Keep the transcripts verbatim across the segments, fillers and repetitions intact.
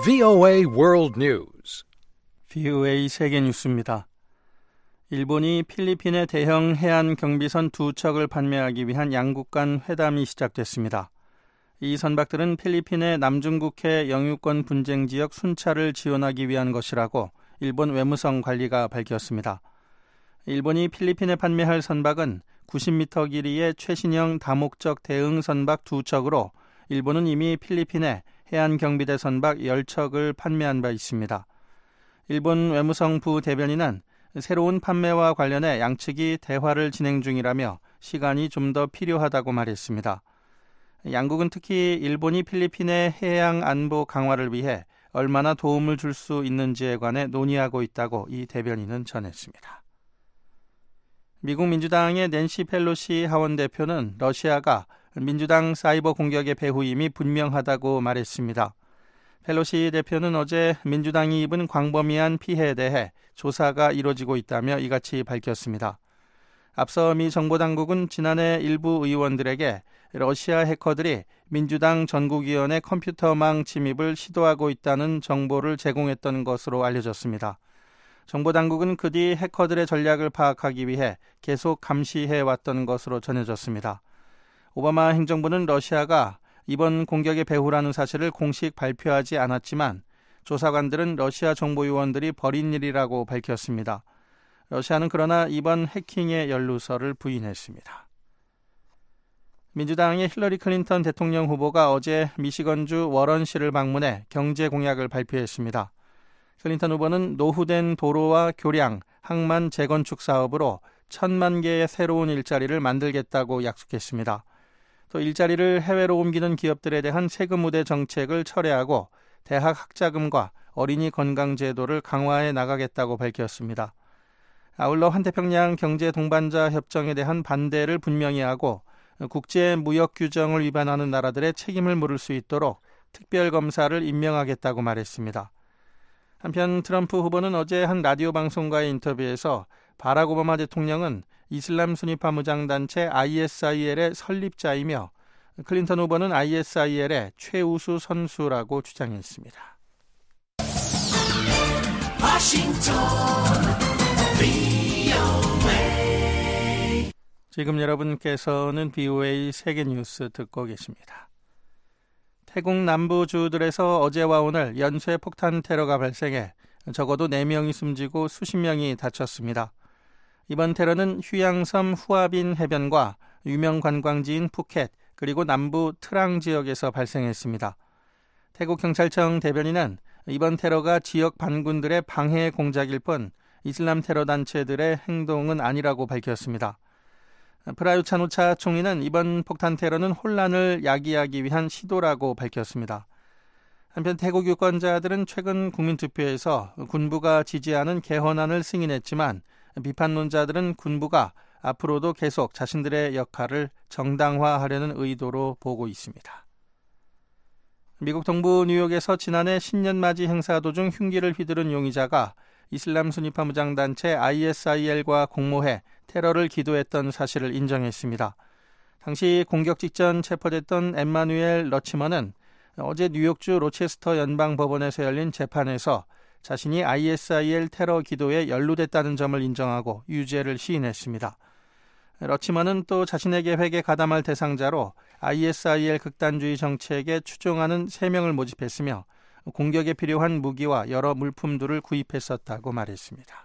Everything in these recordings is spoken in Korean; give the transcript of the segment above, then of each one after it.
브이오에이 World News. 브이오에이 세계 뉴스입니다. 일본이 필리핀의 대형 해안 경비선 두 척을 판매하기 위한 양국 간 회담이 시작됐습니다. 이 선박들은 필리핀의 남중국해 영유권 분쟁 지역 순찰을 지원하기 위한 것이라고 일본 외무성 관리가 밝혔습니다. 일본이 필리핀에 판매할 선박은 구십 미터 길이의 최신형 다목적 대응 선박 두 척으로 일본은 이미 필리핀에 해안 경비대 선박 십 척을 판매한 바 있습니다. 일본 외무성 부대변인은 새로운 판매와 관련해 양측이 대화를 진행 중이라며 시간이 좀 더 필요하다고 말했습니다. 양국은 특히 일본이 필리핀의 해양 안보 강화를 위해 얼마나 도움을 줄 수 있는지에 관해 논의하고 있다고 이 대변인은 전했습니다. 미국 민주당의 낸시 펠로시 하원 대표는 러시아가 민주당 사이버 공격의 배후임이 분명하다고 말했습니다. 펠로시 대표는 어제 민주당이 입은 광범위한 피해에 대해 조사가 이루어지고 있다며 이같이 밝혔습니다. 앞서 미 정보당국은 지난해 일부 의원들에게 러시아 해커들이 민주당 전국위원회 컴퓨터망 침입을 시도하고 있다는 정보를 제공했던 것으로 알려졌습니다. 정보당국은 그 뒤 해커들의 전략을 파악하기 위해 계속 감시해왔던 것으로 전해졌습니다. 오바마 행정부는 러시아가 이번 공격의 배후라는 사실을 공식 발표하지 않았지만 조사관들은 러시아 정보요원들이 벌인 일이라고 밝혔습니다. 러시아는 그러나 이번 해킹의 연루설을 부인했습니다. 민주당의 힐러리 클린턴 대통령 후보가 어제 미시건주 워런시를 방문해 경제 공약을 발표했습니다. 클린턴 후보는 노후된 도로와 교량, 항만 재건축 사업으로 천만 개의 새로운 일자리를 만들겠다고 약속했습니다. 또 일자리를 해외로 옮기는 기업들에 대한 세금 우대 정책을 철회하고 대학 학자금과 어린이 건강제도를 강화해 나가겠다고 밝혔습니다. 아울러 환태평양 경제 동반자 협정에 대한 반대를 분명히 하고 국제 무역 규정을 위반하는 나라들의 책임을 물을 수 있도록 특별검사를 임명하겠다고 말했습니다. 한편 트럼프 후보는 어제 한 라디오 방송과의 인터뷰에서 바락 오바마 대통령은 이슬람 순위파 무장단체 아이에스아이엘의 설립자이며 클린턴 후보는 아이에스아이엘의 최우수 선수라고 주장했습니다. 워싱턴 브이오에이. 지금 여러분께서는 브이오에이 세계 뉴스 듣고 계십니다. 태국 남부주들에서 어제와 오늘 연쇄 폭탄 테러가 발생해 적어도 네 명이 숨지고 수십 명이 다쳤습니다. 이번 테러는 휴양섬 후아빈 해변과 유명 관광지인 푸켓 그리고 남부 트랑 지역에서 발생했습니다. 태국 경찰청 대변인은 이번 테러가 지역 반군들의 방해 공작일 뿐 이슬람 테러 단체들의 행동은 아니라고 밝혔습니다. 프라유 차누차 총리는 이번 폭탄 테러는 혼란을 야기하기 위한 시도라고 밝혔습니다. 한편 태국 유권자들은 최근 국민투표에서 군부가 지지하는 개헌안을 승인했지만 비판론자들은 군부가 앞으로도 계속 자신들의 역할을 정당화하려는 의도로 보고 있습니다. 미국 동부 뉴욕에서 지난해 신년맞이 행사 도중 흉기를 휘두른 용의자가 이슬람 순위파 무장단체 아이에스아이엘과 공모해 테러를 기도했던 사실을 인정했습니다. 당시 공격 직전 체포됐던 엠마누엘 러치먼은 어제 뉴욕주 로체스터 연방법원에서 열린 재판에서 자신이 아이에스아이엘 테러 기도에 연루됐다는 점을 인정하고 유죄를 시인했습니다. 러치먼은 또 자신의 계획에 가담할 대상자로 아이에스아이엘 극단주의 정책에 추종하는 세 명을 모집했으며 공격에 필요한 무기와 여러 물품들을 구입했었다고 말했습니다.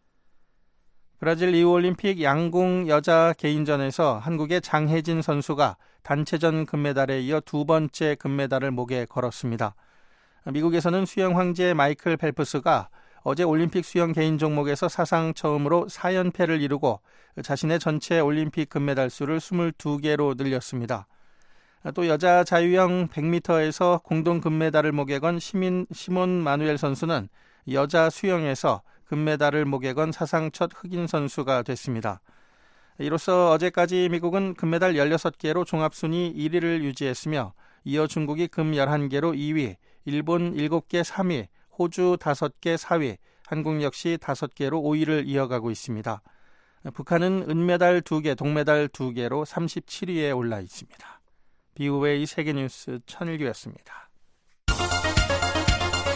브라질 리우올림픽 양궁 여자 개인전에서 한국의 장혜진 선수가 단체전 금메달에 이어 두 번째 금메달을 목에 걸었습니다. 미국에서는 수영 황제 마이클 펠프스가 어제 올림픽 수영 개인 종목에서 사상 처음으로 사 연패를 이루고 자신의 전체 올림픽 금메달 수를 이십이 개로 늘렸습니다. 또 여자 자유형 백 미터에서 공동 금메달을 목에 건 시민, 시몬 마누엘 선수는 여자 수영에서 금메달을 목에 건 사상 첫 흑인 선수가 됐습니다. 이로써 어제까지 미국은 금메달 열여섯 개로 종합순위 일 위를 유지했으며 이어 중국이 금 열한 개로 이 위, 일본 일곱 개 삼 위, 호주 다섯 개 사 위, 한국 역시 다섯 개로 오 위를 이어가고 있습니다. 북한은 은메달 두 개, 동메달 두 개로 삼십칠 위에 올라 있습니다. 브이오에이 세계뉴스 천일규였습니다.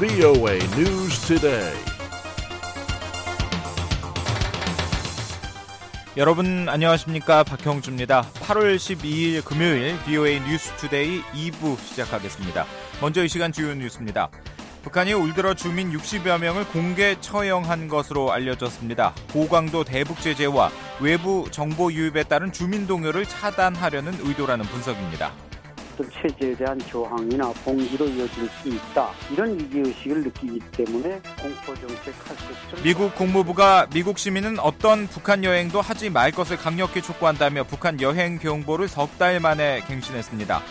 브이오에이 News Today. 여러분 안녕하십니까? 박형주입니다. 팔월 십이일 금요일 브이오에이 뉴스 투데이 이 부 시작하겠습니다. 먼저 이 시간 주요 뉴스입니다. 북한이 올 들어 주민 육십여 명을 공개 처형한 것으로 알려졌습니다. 고강도 대북 제재와 외부 정보 유입에 따른 주민 동요를 차단하려는 의도라는 분석입니다. 체제에 대한 저항이나 봉기로 이어질 수 있다. 이런 위기의식을 느끼기 때문에 공포정책 할 것을 미국 국무부가 미국 시민은 어떤 북한 여행도 하지 말 것을 강력히 촉구한다며 북한 여행 경보를 석 달 만에 갱신했습니다.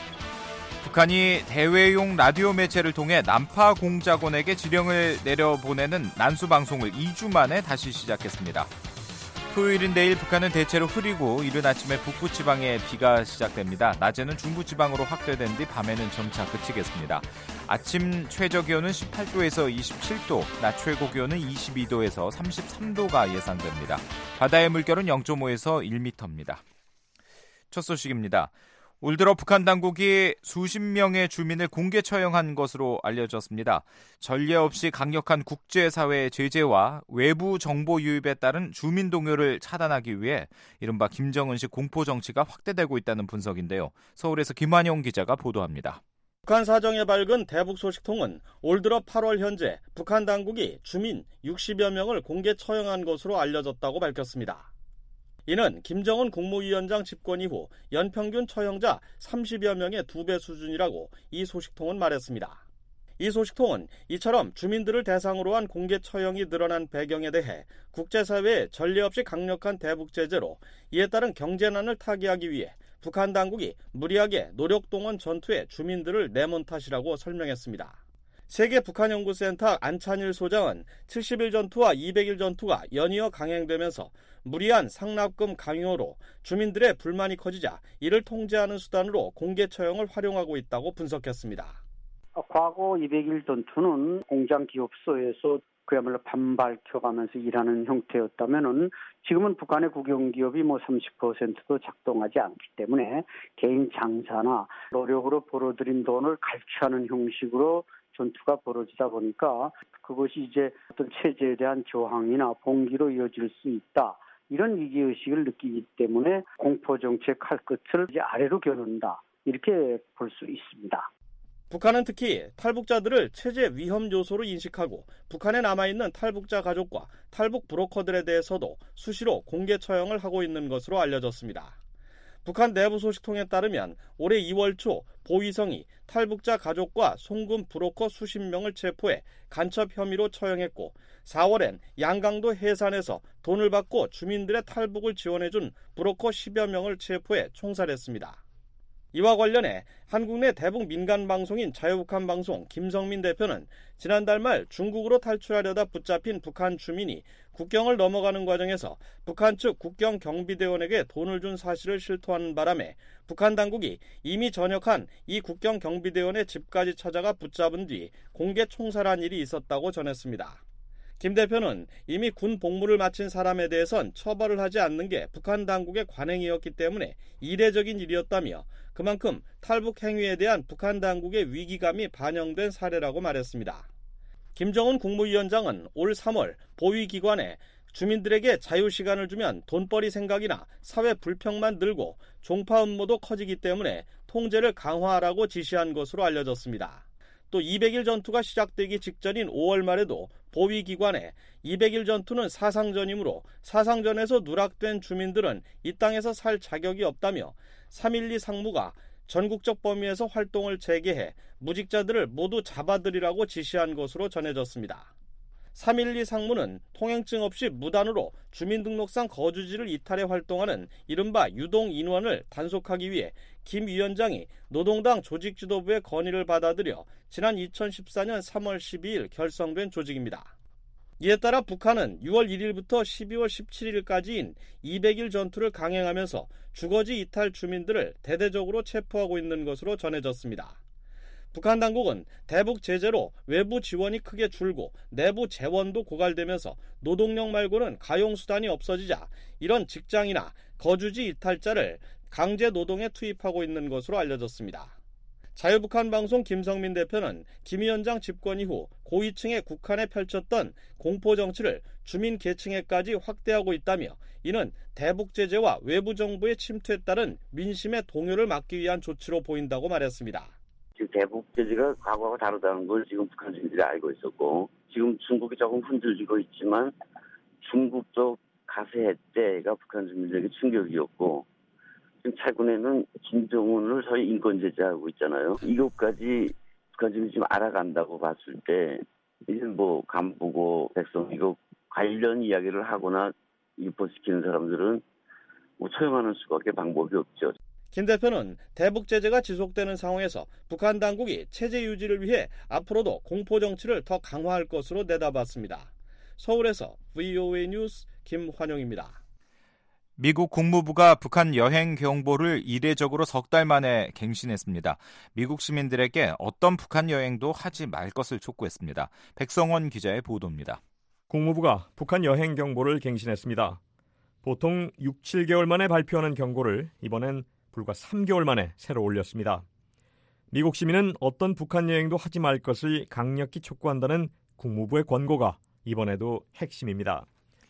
북한이 대외용 라디오 매체를 통해 난파 공작원에게 지령을 내려보내는 난수 방송을 이 주 만에 다시 시작했습니다. 토요일인 내일 북한은 대체로 흐리고 이른 아침에 북부지방에 비가 시작됩니다. 낮에는 중부지방으로 확대된 뒤 밤에는 점차 그치겠습니다. 아침 최저기온은 십팔 도에서 이십칠 도, 낮 최고기온은 이십이 도에서 삼십삼 도가 예상됩니다. 바다의 물결은 영 점 오에서 일 미터입니다. 첫 소식입니다. 올 들어 북한 당국이 수십 명의 주민을 공개 처형한 것으로 알려졌습니다. 전례 없이 강력한 국제사회의 제재와 외부 정보 유입에 따른 주민 동요를 차단하기 위해 이른바 김정은식 공포정치가 확대되고 있다는 분석인데요. 서울에서 김환영 기자가 보도합니다. 북한 사정에 밝은 대북 소식통은 올 들어 팔월 현재 북한 당국이 주민 육십여 명을 공개 처형한 것으로 알려졌다고 밝혔습니다. 이는 김정은 국무위원장 집권 이후 연평균 처형자 삼십여 명의 두 배 수준이라고 이 소식통은 말했습니다. 이 소식통은 이처럼 주민들을 대상으로 한 공개 처형이 늘어난 배경에 대해 국제사회의 전례 없이 강력한 대북 제재로 이에 따른 경제난을 타개하기 위해 북한 당국이 무리하게 노력동원 전투에 주민들을 내몬 탓이라고 설명했습니다. 세계 북한연구센터 안찬일 소장은 칠십일 전투와 이백일 전투가 연이어 강행되면서 무리한 상납금 강요로 주민들의 불만이 커지자 이를 통제하는 수단으로 공개 처형을 활용하고 있다고 분석했습니다. 과거 이백일 전투는 공장 기업소에서 그야말로 반발켜가면서 일하는 형태였다면은 지금은 북한의 국영기업이 뭐 삼십 퍼센트도 작동하지 않기 때문에 개인 장사나 노력으로 벌어들인 돈을 갈취하는 형식으로 전투가 벌어지다 보니까 그것이 이제 어떤 체제에 대한 저항이나 봉기로 이어질 수 있다. 이런 위기의식을 느끼기 때문에 공포정책 할 것을 이제 아래로 겨눈다. 이렇게 볼 수 있습니다. 북한은 특히 탈북자들을 체제 위험 요소로 인식하고 북한에 남아있는 탈북자 가족과 탈북 브로커들에 대해서도 수시로 공개 처형을 하고 있는 것으로 알려졌습니다. 북한 내부 소식통에 따르면 올해 이월 초 보위성이 탈북자 가족과 송금 브로커 수십 명을 체포해 간첩 혐의로 처형했고 사월엔 양강도 해산에서 돈을 받고 주민들의 탈북을 지원해준 브로커 십여 명을 체포해 총살했습니다. 이와 관련해 한국 내 대북 민간 방송인 자유북한 방송 김성민 대표는 지난달 말 중국으로 탈출하려다 붙잡힌 북한 주민이 국경을 넘어가는 과정에서 북한 측 국경 경비대원에게 돈을 준 사실을 실토하는 바람에 북한 당국이 이미 전역한 이 국경 경비대원의 집까지 찾아가 붙잡은 뒤 공개 총살한 일이 있었다고 전했습니다. 김 대표는 이미 군 복무를 마친 사람에 대해선 처벌을 하지 않는 게 북한 당국의 관행이었기 때문에 이례적인 일이었다며 그만큼 탈북 행위에 대한 북한 당국의 위기감이 반영된 사례라고 말했습니다. 김정은 국무위원장은 올 삼월 보위기관에 주민들에게 자유시간을 주면 돈벌이 생각이나 사회 불평만 늘고 종파 음모도 커지기 때문에 통제를 강화하라고 지시한 것으로 알려졌습니다. 또 이백일 전투가 시작되기 직전인 오월 말에도 보위기관에 이백일 전투는 사상전이므로 사상전에서 누락된 주민들은 이 땅에서 살 자격이 없다며 삼일이 상무가 전국적 범위에서 활동을 재개해 무직자들을 모두 잡아들이라고 지시한 것으로 전해졌습니다. 삼일이 상무는 통행증 없이 무단으로 주민등록상 거주지를 이탈해 활동하는 이른바 유동인원을 단속하기 위해 김 위원장이 노동당 조직지도부의 건의를 받아들여 지난 이천십사년 삼월 십이일 결성된 조직입니다. 이에 따라 북한은 유월 일일부터 십이월 십칠일까지인 이백일 전투를 강행하면서 주거지 이탈 주민들을 대대적으로 체포하고 있는 것으로 전해졌습니다. 북한 당국은 대북 제재로 외부 지원이 크게 줄고 내부 재원도 고갈되면서 노동력 말고는 가용수단이 없어지자 이런 직장이나 거주지 이탈자를 강제 노동에 투입하고 있는 것으로 알려졌습니다. 자유북한방송 김성민 대표는 김 위원장 집권 이후 고위층의 국한에 펼쳤던 공포정치를 주민 계층에까지 확대하고 있다며 이는 대북 제재와 외부 정부의 침투에 따른 민심의 동요를 막기 위한 조치로 보인다고 말했습니다. 대북 제재가 과거와 다르다는 걸 지금 북한 주민들이 알고 있었고 지금 중국이 조금 흔들리고 있지만 중국도 가세 해제가 북한 주민들에게 충격이었고 지금 최근에는 김정은을 소위 인권 제재하고 있잖아요. 이것까지 북한 주민이 지금 알아간다고 봤을 때 이제 뭐 간부고 백성 이거 관련 이야기를 하거나 유포시키는 사람들은 뭐 처형하는 수밖에 방법이 없죠. 김 대표는 대북 제재가 지속되는 상황에서 북한 당국이 체제 유지를 위해 앞으로도 공포 정치를 더 강화할 것으로 내다봤습니다. 서울에서 브이오에이 뉴스 김환영입니다. 미국 국무부가 북한 여행 경보를 이례적으로 석 달 만에 갱신했습니다. 미국 시민들에게 어떤 북한 여행도 하지 말 것을 촉구했습니다. 백성원 기자의 보도입니다. 국무부가 북한 여행 경보를 갱신했습니다. 보통 육, 칠 개월 만에 발표하는 경고를 이번엔 불과 삼 개월 만에 새로 올렸습니다. 미국 시민은 어떤 북한 여행도 하지 말 것을 강력히 촉구한다는 국무부의 권고가 이번에도 핵심입니다.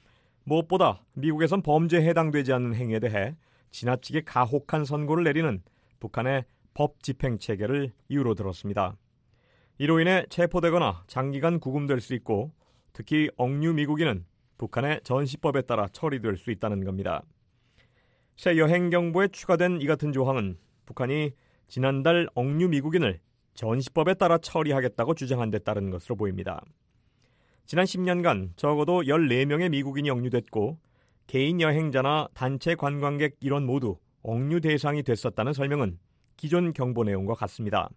무엇보다 미국에선 범죄에 해당되지 않는 행위에 대해 지나치게 가혹한 선고를 내리는 북한의 법 집행 체계를 이유로 들었습니다. 이로 인해 체포되거나 장기간 구금될 수 있고 특히 억류 미국인은 북한의 전시법에 따라 처리될 수 있다는 겁니다. 새 여행 경보에 추가된 이 같은 조항은 북한이 지난달 억류 미국인을 전시법에 따라 처리하겠다고 주장한 데 따른 것으로 보입니다. 지난 십 년간 적어도 열네 명의 미국인이 억류됐고 개인 여행자나 단체 관광객 일원 모두 억류 대상이 됐었다는 설명은 기존 경보 내용과 같습니다.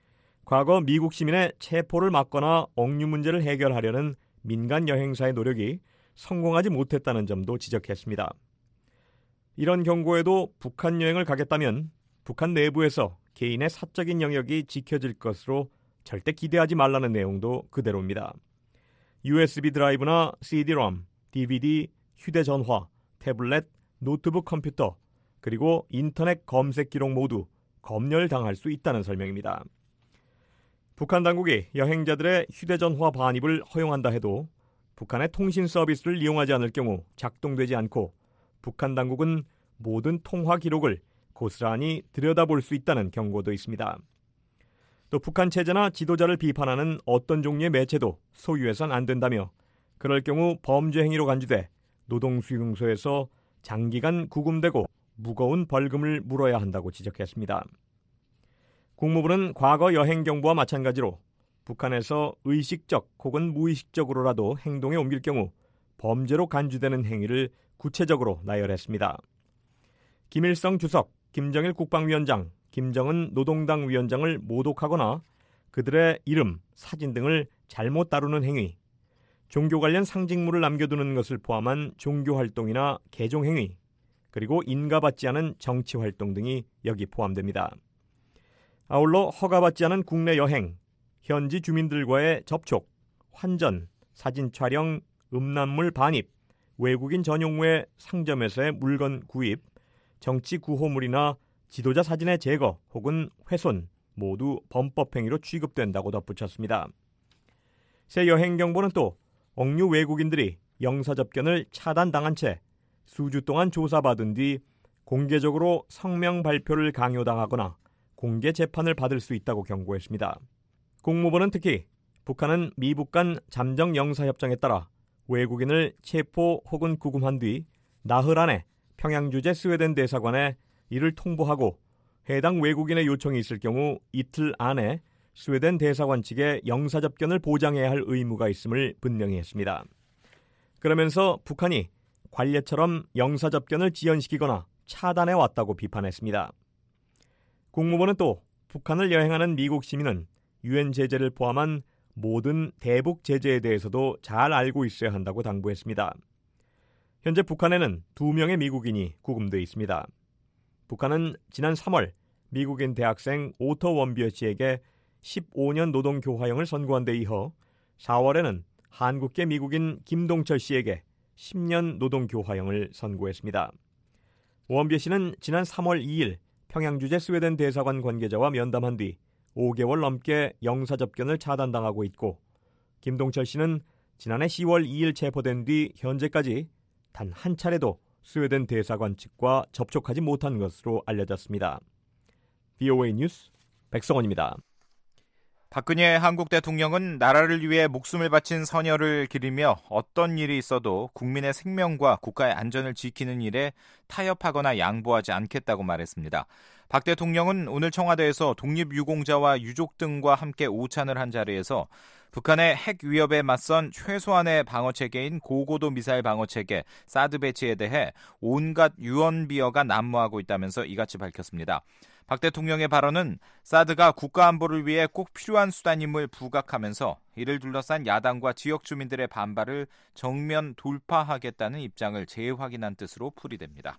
과거 미국 시민의 체포를 막거나 억류 문제를 해결하려는 민간 여행사의 노력이 성공하지 못했다는 점도 지적했습니다. 이런 경고에도 북한 여행을 가겠다면 북한 내부에서 개인의 사적인 영역이 지켜질 것으로 절대 기대하지 말라는 내용도 그대로입니다. 유에스비 드라이브나 씨디롬, 디비디, 휴대전화, 태블릿, 노트북 컴퓨터, 그리고 인터넷 검색 기록 모두 검열당할 수 있다는 설명입니다. 북한 당국이 여행자들의 휴대전화 반입을 허용한다 해도 북한의 통신 서비스를 이용하지 않을 경우 작동되지 않고 북한 당국은 모든 통화 기록을 고스란히 들여다볼 수 있다는 경고도 있습니다. 또 북한 체제나 지도자를 비판하는 어떤 종류의 매체도 소유해서는 안 된다며 그럴 경우 범죄 행위로 간주돼 노동수용소에서 장기간 구금되고 무거운 벌금을 물어야 한다고 지적했습니다. 국무부는 과거 여행 경보와 마찬가지로 북한에서 의식적 혹은 무의식적으로라도 행동에 옮길 경우 범죄로 간주되는 행위를 구체적으로 나열했습니다. 김일성 주석, 김정일 국방위원장, 김정은 노동당 위원장을 모독하거나 그들의 이름, 사진 등을 잘못 다루는 행위, 종교 관련 상징물을 남겨두는 것을 포함한 종교활동이나 개종행위, 그리고 인가받지 않은 정치활동 등이 여기 포함됩니다. 아울러 허가받지 않은 국내 여행, 현지 주민들과의 접촉, 환전, 사진 촬영, 음란물 반입, 외국인 전용의 상점에서의 물건 구입, 정치 구호물이나 지도자 사진의 제거 혹은 훼손 모두 범법행위로 취급된다고 덧붙였습니다. 새 여행경보는 또 억류 외국인들이 영사접견을 차단당한 채 수주 동안 조사받은 뒤 공개적으로 성명 발표를 강요당하거나 공개 재판을 받을 수 있다고 경고했습니다. 국무부는 특히 북한은 미북 간 잠정 영사협정에 따라 외국인을 체포 혹은 구금한 뒤 나흘 안에 평양 주재 스웨덴 대사관에 이를 통보하고 해당 외국인의 요청이 있을 경우 이틀 안에 스웨덴 대사관 측에 영사접견을 보장해야 할 의무가 있음을 분명히 했습니다. 그러면서 북한이 관례처럼 영사접견을 지연시키거나 차단해 왔다고 비판했습니다. 국무부는 또 북한을 여행하는 미국 시민은 유엔 제재를 포함한 모든 대북 제재에 대해서도 잘 알고 있어야 한다고 당부했습니다. 현재 북한에는 두 명의 미국인이 구금돼 있습니다. 북한은 지난 삼월 미국인 대학생 오터 원비어 씨에게 십오 년 노동교화형을 선고한 데 이어 사월에는 한국계 미국인 김동철 씨에게 십 년 노동교화형을 선고했습니다. 원비어 씨는 지난 삼월 이일 평양 주재 스웨덴 대사관 관계자와 면담한 뒤 오 개월 넘게 영사접견을 차단당하고 있고 김동철 씨는 지난해 시월 이일 체포된 뒤 현재까지 단 한 차례도 스웨덴 대사관 측과 접촉하지 못한 것으로 알려졌습니다. 브이오에이 뉴스 백성원입니다. 박근혜 한국 대통령은 나라를 위해 목숨을 바친 선열을 기리며 어떤 일이 있어도 국민의 생명과 국가의 안전을 지키는 일에 타협하거나 양보하지 않겠다고 말했습니다. 박 대통령은 오늘 청와대에서 독립유공자와 유족 등과 함께 오찬을 한 자리에서 북한의 핵 위협에 맞선 최소한의 방어체계인 고고도 미사일 방어체계 사드 배치에 대해 온갖 유언비어가 난무하고 있다면서 이같이 밝혔습니다. 박 대통령의 발언은 사드가 국가 안보를 위해 꼭 필요한 수단임을 부각하면서 이를 둘러싼 야당과 지역 주민들의 반발을 정면 돌파하겠다는 입장을 재확인한 뜻으로 풀이됩니다.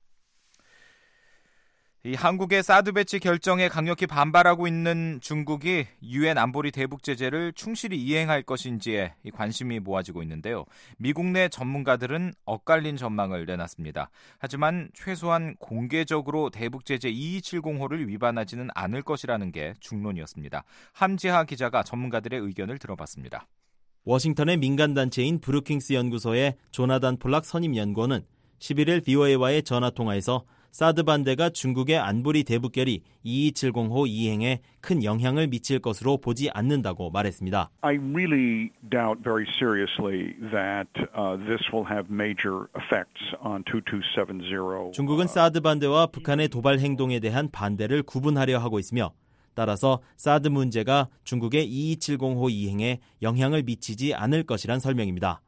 이 한국의 사드 배치 결정에 강력히 반발하고 있는 중국이 유엔 안보리 대북 제재를 충실히 이행할 것인지에 관심이 모아지고 있는데요. 미국 내 전문가들은 엇갈린 전망을 내놨습니다. 하지만 최소한 공개적으로 대북 제재 이이칠공호를 위반하지는 않을 것이라는 게 중론이었습니다. 함지하 기자가 전문가들의 의견을 들어봤습니다. 워싱턴의 민간단체인 브루킹스 연구소의 조나단 폴락 선임연구원은 십일일 브이오에이와의 전화통화에서 사드 반대가 중국의 안보리 대북결의 이이칠공호 이행에 큰 영향을 미칠 것으로 보지 않는다고 말했습니다. I really doubt very seriously that uh, this will have major effects on 이이칠칠공. 중국은 사드 반대와 북한의 도발 행동에 대한 반대를 구분하려 하고 있으며 따라서 사드 문제가 중국의 이이칠공호 이행에 영향을 미치지 않을 것이란 설명입니다.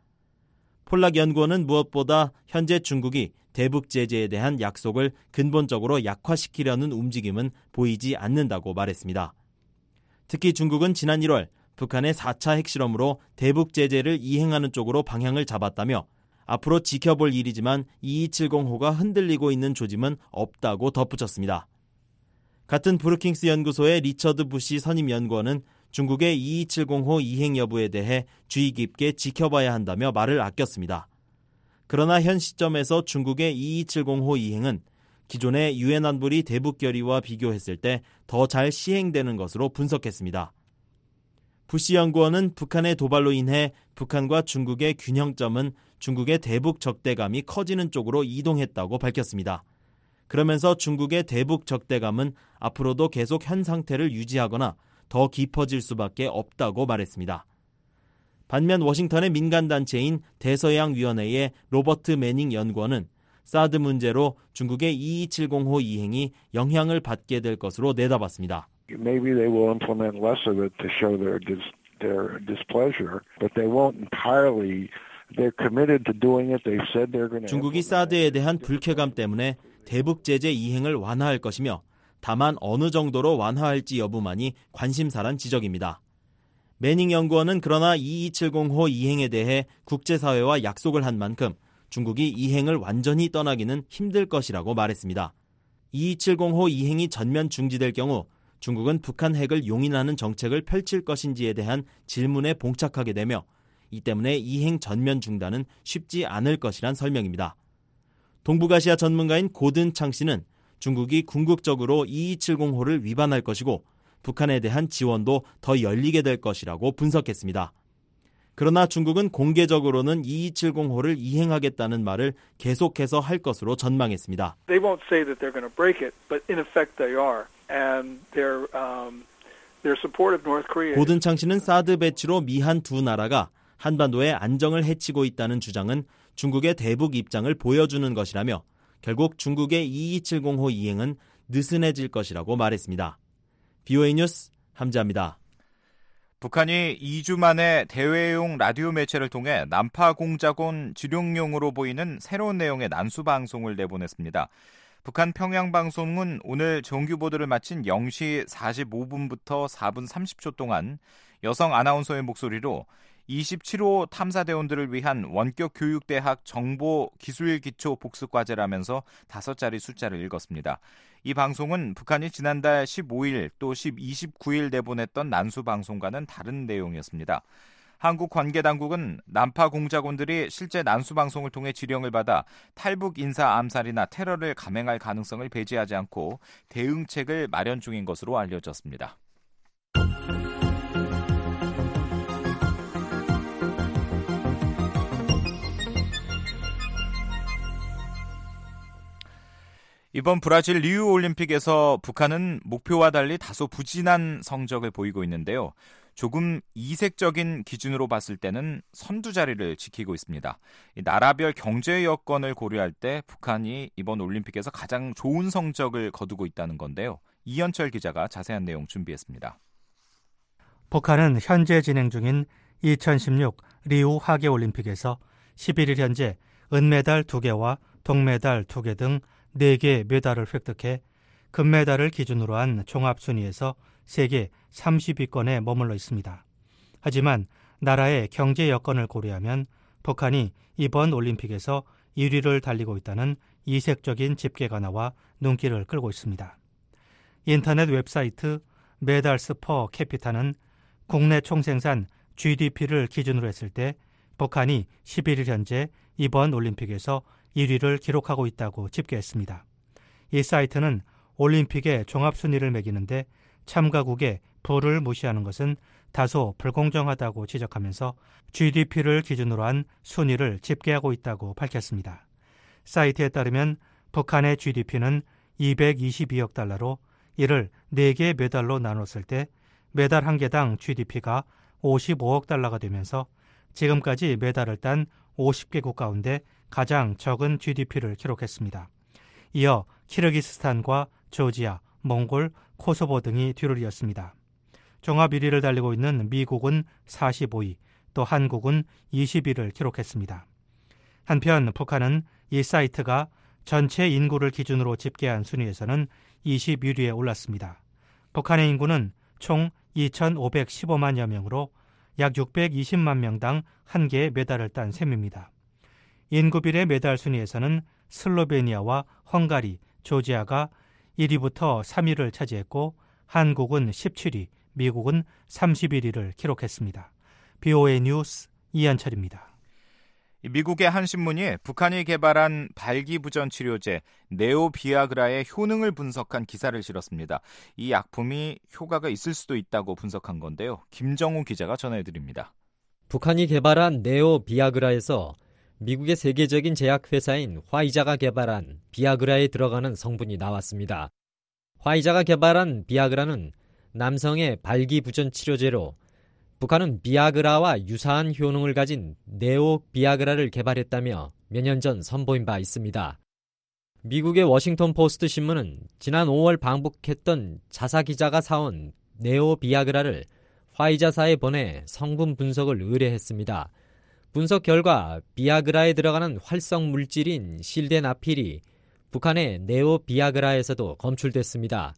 폴락 연구원은 무엇보다 현재 중국이 대북 제재에 대한 약속을 근본적으로 약화시키려는 움직임은 보이지 않는다고 말했습니다. 특히 중국은 지난 일월 북한의 사 차 핵실험으로 대북 제재를 이행하는 쪽으로 방향을 잡았다며 앞으로 지켜볼 일이지만 이이칠공호가 흔들리고 있는 조짐은 없다고 덧붙였습니다. 같은 브루킹스 연구소의 리처드 부시 선임연구원은 중국의 이이칠공호 이행 여부에 대해 주의 깊게 지켜봐야 한다며 말을 아꼈습니다. 그러나 현 시점에서 중국의 이이칠공호 이행은 기존의 유엔 안보리 대북 결의와 비교했을 때 더 잘 시행되는 것으로 분석했습니다. 부시 연구원은 북한의 도발로 인해 북한과 중국의 균형점은 중국의 대북 적대감이 커지는 쪽으로 이동했다고 밝혔습니다. 그러면서 중국의 대북 적대감은 앞으로도 계속 현 상태를 유지하거나 더 깊어질 수밖에 없다고 말했습니다. 반면 워싱턴의 민간단체인 대서양위원회의 로버트 매닝 연구원은 사드 문제로 중국의 이이칠공호 이행이 영향을 받게 될 것으로 내다봤습니다. Maybe they will implement less of it to show their dis, their displeasure, but they won't entirely. They're committed to doing it. They've said they're going to. 중국이 사드에 대한 불쾌감 때문에 대북 제재 이행을 완화할 것이며 다만 어느 정도로 완화할지 여부만이 관심사란 지적입니다. 매닝 연구원은 그러나 이이칠공호 이행에 대해 국제사회와 약속을 한 만큼 중국이 이행을 완전히 떠나기는 힘들 것이라고 말했습니다. 이이칠공호 이행이 전면 중지될 경우 중국은 북한 핵을 용인하는 정책을 펼칠 것인지에 대한 질문에 봉착하게 되며 이 때문에 이행 전면 중단은 쉽지 않을 것이란 설명입니다. 동북아시아 전문가인 고든 창 씨는 중국이 궁극적으로 이이칠공호를 위반할 것이고 북한에 대한 지원도 더 열리게 될 것이라고 분석했습니다. 그러나 중국은 공개적으로는 이이칠공호를 이행하겠다는 말을 계속해서 할 것으로 전망했습니다. They won't say that they're going to break it, but in effect they are. And their um, their support of North Korea. 고든 창 씨는 사드 배치로 미한 두 나라가 한반도의 안정을 해치고 있다는 주장은 중국의 대북 입장을 보여주는 것이라며 결국 중국의 이이칠공호 이행은 느슨해질 것이라고 말했습니다. 브이오에이 뉴스 함지아입니다. 북한이 이 주 만에 대외용 라디오 매체를 통해 난파 공작원 지룡용으로 보이는 새로운 내용의 난수 방송을 내보냈습니다. 북한 평양방송은 오늘 정규 보도를 마친 영 시 사십오 분부터 사 분 삼십 초 동안 여성 아나운서의 목소리로 이십칠 호 탐사대원들을 위한 원격 교육대학 정보기술기초 복습과제라면서 다섯 자리 숫자를 읽었습니다. 이 방송은 북한이 지난달 십오 일 또 이십구 일 내보냈던 난수 방송과는 다른 내용이었습니다. 한국 관계당국은 난파 공작원들이 실제 난수 방송을 통해 지령을 받아 탈북 인사 암살이나 테러를 감행할 가능성을 배제하지 않고 대응책을 마련 중인 것으로 알려졌습니다. 이번 브라질 리우 올림픽에서 북한은 목표와 달리 다소 부진한 성적을 보이고 있는데요. 조금 이색적인 기준으로 봤을 때는 선두 자리를 지키고 있습니다. 이 나라별 경제 여건을 고려할 때 북한이 이번 올림픽에서 가장 좋은 성적을 거두고 있다는 건데요. 이현철 기자가 자세한 내용 준비했습니다. 북한은 현재 진행 중인 이천십육 리우 하계올림픽에서 십일 일 현재 은메달 두 개와 동메달 두 개 등 네 개 메달을 획득해 금메달을 기준으로 한 종합순위에서 세계 삼십 위권에 머물러 있습니다. 하지만 나라의 경제 여건을 고려하면 북한이 이번 올림픽에서 일 위를 달리고 있다는 이색적인 집계가 나와 눈길을 끌고 있습니다. 인터넷 웹사이트 메달스 퍼 캐피타는 국내 총생산 지디피를 기준으로 했을 때 북한이 십일 일 현재 이번 올림픽에서 일 위를 기록하고 있다고 집계했습니다. 이 사이트는 올림픽의 종합순위를 매기는데 참가국의 부를 무시하는 것은 다소 불공정하다고 지적하면서 지디피를 기준으로 한 순위를 집계하고 있다고 밝혔습니다. 사이트에 따르면 북한의 지디피는 이백이십이억 달러로 이를 네 개 메달로 나눴을 때 메달 한 개당 지디피가 오십오억 달러가 되면서 지금까지 메달을 딴 오십 개국 가운데 가장 적은 지디피를 기록했습니다. 이어 키르기스탄과 조지아, 몽골, 코소보 등이 뒤를 이었습니다. 종합 일 위를 달리고 있는 미국은 사십오 위, 또 한국은 이십 위를 기록했습니다. 한편 북한은 이 사이트가 전체 인구를 기준으로 집계한 순위에서는 이십일 위에 올랐습니다. 북한의 인구는 총 이천오백십오만여 명으로 약 육백이십만 명당 한 개의 메달을 딴 셈입니다. 인구비례 메달 순위에서는 슬로베니아와 헝가리, 조지아가 일 위부터 삼 위를 차지했고 한국은 십칠 위, 미국은 삼십일 위를 기록했습니다. 비오에이 뉴스 이현철입니다. 미국의 한 신문이 북한이 개발한 발기부전 치료제 네오비아그라의 효능을 분석한 기사를 실었습니다. 이 약품이 효과가 있을 수도 있다고 분석한 건데요. 김정우 기자가 전해드립니다. 북한이 개발한 네오비아그라에서 미국의 세계적인 제약회사인 화이자가 개발한 비아그라에 들어가는 성분이 나왔습니다. 화이자가 개발한 비아그라는 남성의 발기부전 치료제로 북한은 비아그라와 유사한 효능을 가진 네오비아그라를 개발했다며 몇 년 전 선보인 바 있습니다. 미국의 워싱턴 포스트 신문은 지난 오월 방북했던 자사 기자가 사온 네오비아그라를 화이자사에 보내 성분 분석을 의뢰했습니다. 분석 결과 비아그라에 들어가는 활성 물질인 실데나필이 북한의 네오비아그라에서도 검출됐습니다.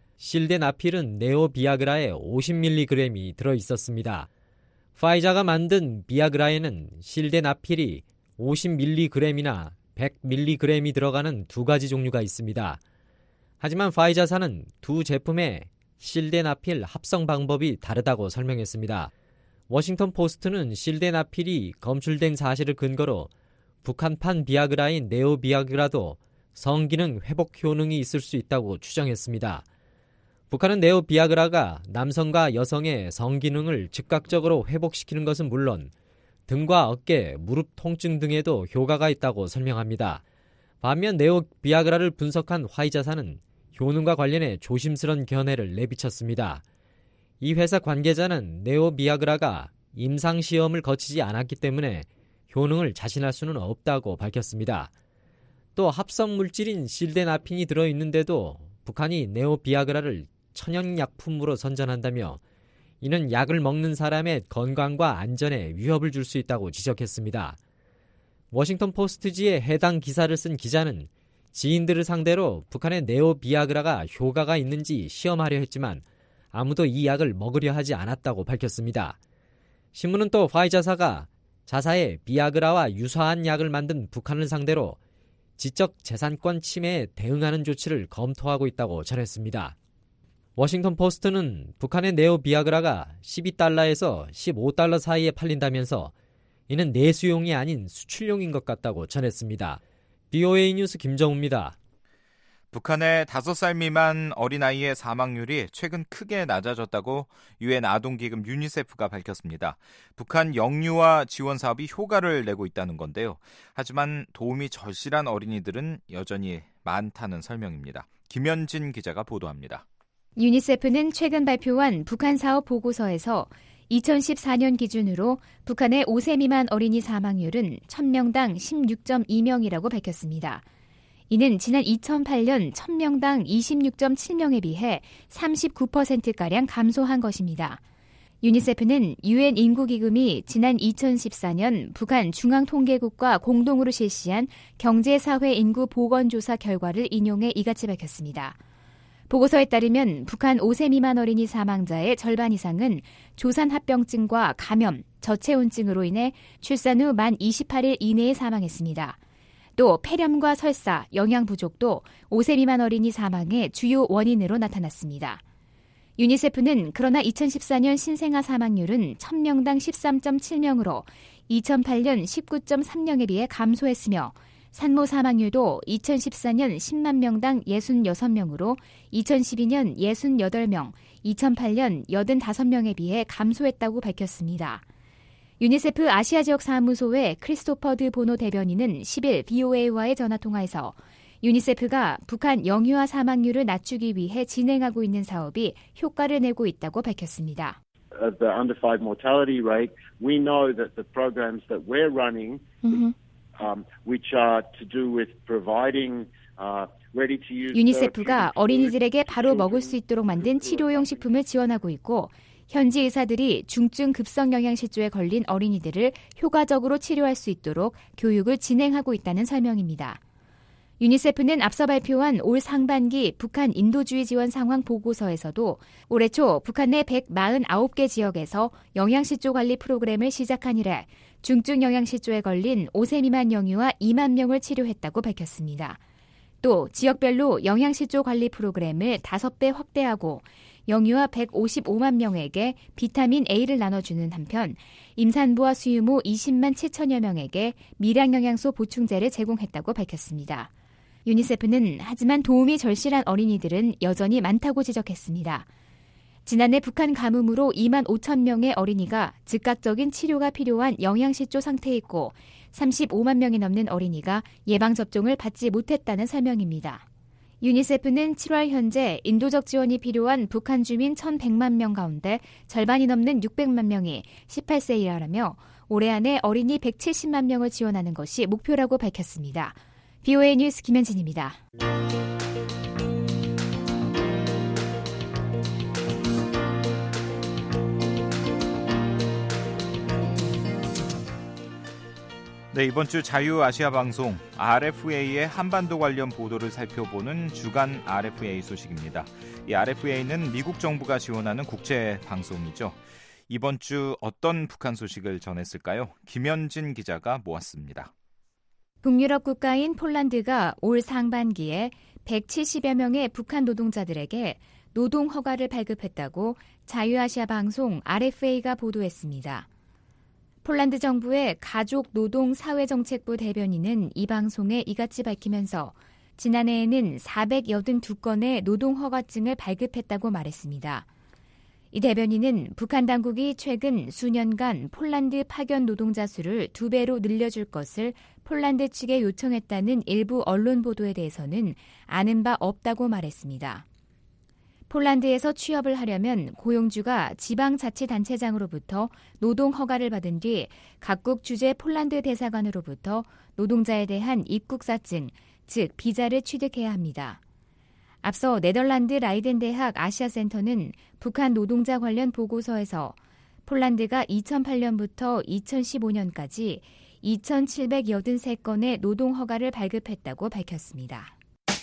실데나필은 네오비아그라에 오십 밀리그램이 들어있었습니다. 파이자가 만든 비아그라에는 실데나필이 오십 밀리그램이나 백 밀리그램이 들어가는 두 가지 종류가 있습니다. 하지만 파이자사는 두 제품의 실데나필 합성 방법이 다르다고 설명했습니다. 워싱턴 포스트는 실데나필이 검출된 사실을 근거로 북한판 비아그라인 네오비아그라도 성기능 회복 효능이 있을 수 있다고 추정했습니다. 북한은 네오비아그라가 남성과 여성의 성기능을 즉각적으로 회복시키는 것은 물론 등과 어깨, 무릎 통증 등에도 효과가 있다고 설명합니다. 반면 네오비아그라를 분석한 화이자사는 효능과 관련해 조심스런 견해를 내비쳤습니다. 이 회사 관계자는 네오비아그라가 임상시험을 거치지 않았기 때문에 효능을 자신할 수는 없다고 밝혔습니다. 또 합성물질인 실데나핀이 들어있는데도 북한이 네오비아그라를 천연약품으로 선전한다며 이는 약을 먹는 사람의 건강과 안전에 위협을 줄 수 있다고 지적했습니다. 워싱턴 포스트지에 해당 기사를 쓴 기자는 지인들을 상대로 북한의 네오비아그라가 효과가 있는지 시험하려 했지만 아무도 이 약을 먹으려 하지 않았다고 밝혔습니다. 신문은 또 화이자사가 자사의 비아그라와 유사한 약을 만든 북한을 상대로 지적 재산권 침해에 대응하는 조치를 검토하고 있다고 전했습니다. 워싱턴 포스트는 북한의 네오비아그라가 십이 달러에서 십오 달러 사이에 팔린다면서 이는 내수용이 아닌 수출용인 것 같다고 전했습니다. 비오에이 뉴스 김정우입니다. 북한의 다섯 살 미만 어린아이의 사망률이 최근 크게 낮아졌다고 유엔 아동기금 유니세프가 밝혔습니다. 북한 영유아 지원 사업이 효과를 내고 있다는 건데요. 하지만 도움이 절실한 어린이들은 여전히 많다는 설명입니다. 김현진 기자가 보도합니다. 유니세프는 최근 발표한 북한 사업 보고서에서 이천십사 년 기준으로 북한의 오 세 미만 어린이 사망률은 천 명당 십육 점 이 명이라고 밝혔습니다. 이는 지난 이천팔 년 천 명당 이십육 점 칠 명에 비해 삼십구 퍼센트가량 감소한 것입니다. 유니세프는 유엔 인구기금이 지난 이천십사 년 북한 중앙통계국과 공동으로 실시한 경제사회 인구 보건조사 결과를 인용해 이같이 밝혔습니다. 보고서에 따르면 북한 오 세 미만 어린이 사망자의 절반 이상은 조산합병증과 감염, 저체온증으로 인해 출산 후 만 이십팔 일 이내에 사망했습니다. 또 폐렴과 설사, 영양 부족도 오 세 미만 어린이 사망의 주요 원인으로 나타났습니다. 유니세프는 그러나 이천십사 년 신생아 사망률은 천 명당 십삼 점 칠 명으로 이천팔 년 십구 점 삼 명에 비해 감소했으며 산모 사망률도 이천십사 년 십만 명당 육십육 명으로 이천십이 년 육십팔 명, 이천팔 년 팔십오 명에 비해 감소했다고 밝혔습니다. 유니세프 아시아 지역 사무소의 크리스토퍼드 보노 대변인은 십 일 브이오에이와의 전화통화에서 유니세프가 북한 영유아 사망률을 낮추기 위해 진행하고 있는 사업이 효과를 내고 있다고 밝혔습니다. The under five mortality rate, we know that the programs that we're running, mm-hmm. um, which are to do with providing uh, ready to use. 유니세프가 어린이들에게 바로 먹을 수 있도록 만든 치료용 식품을 지원하고 있고 현지 의사들이 중증 급성 영양실조에 걸린 어린이들을 효과적으로 치료할 수 있도록 교육을 진행하고 있다는 설명입니다. 유니세프는 앞서 발표한 올 상반기 북한 인도주의 지원 상황 보고서에서도 올해 초 북한 내 백사십구 개 지역에서 영양실조 관리 프로그램을 시작한 이래 중증 영양실조에 걸린 오 세 미만 영유아 이만 명을 치료했다고 밝혔습니다. 또 지역별로 영양실조 관리 프로그램을 다섯 배 확대하고 영유아 백오십오만 명에게 비타민 A를 나눠주는 한편 임산부와 수유모 이십만 칠천여 명에게 미량영양소 보충제를 제공했다고 밝혔습니다. 유니세프는 하지만 도움이 절실한 어린이들은 여전히 많다고 지적했습니다. 지난해 북한 가뭄으로 이만 오천 명의 어린이가 즉각적인 치료가 필요한 영양실조 상태에 있고 삼십오만 명이 넘는 어린이가 예방접종을 받지 못했다는 설명입니다. 유니세프는 칠월 현재 인도적 지원이 필요한 북한 주민 천백만 명 가운데 절반이 넘는 육백만 명이 십팔 세 이하라며 올해 안에 어린이 백칠십만 명을 지원하는 것이 목표라고 밝혔습니다. 브이오에이 뉴스 김현진입니다. 네, 이번 주 자유아시아 방송 알에프에이의 한반도 관련 보도를 살펴보는 주간 알에프에이 소식입니다. 이 알에프에이는 미국 정부가 지원하는 국제 방송이죠. 이번 주 어떤 북한 소식을 전했을까요? 김현진 기자가 모았습니다. 북유럽 국가인 폴란드가 올 상반기에 백칠십여 명의 북한 노동자들에게 노동 허가를 발급했다고 자유아시아 방송 알에프에이가 보도했습니다. 폴란드 정부의 가족노동사회정책부 대변인은 이 방송에 이같이 밝히면서 지난해에는 사백팔십이 건의 노동허가증을 발급했다고 말했습니다. 이 대변인은 북한 당국이 최근 수년간 폴란드 파견 노동자 수를 두 배로 늘려줄 것을 폴란드 측에 요청했다는 일부 언론 보도에 대해서는 아는 바 없다고 말했습니다. 폴란드에서 취업을 하려면 고용주가 지방자치단체장으로부터 노동허가를 받은 뒤 각국 주재 폴란드 대사관으로부터 노동자에 대한 입국사증, 즉 비자를 취득해야 합니다. 앞서 네덜란드 라이덴 대학 아시아센터는 북한 노동자 관련 보고서에서 폴란드가 이천팔 년부터 이천십오 년까지 이천칠백팔십삼 건의 노동허가를 발급했다고 밝혔습니다.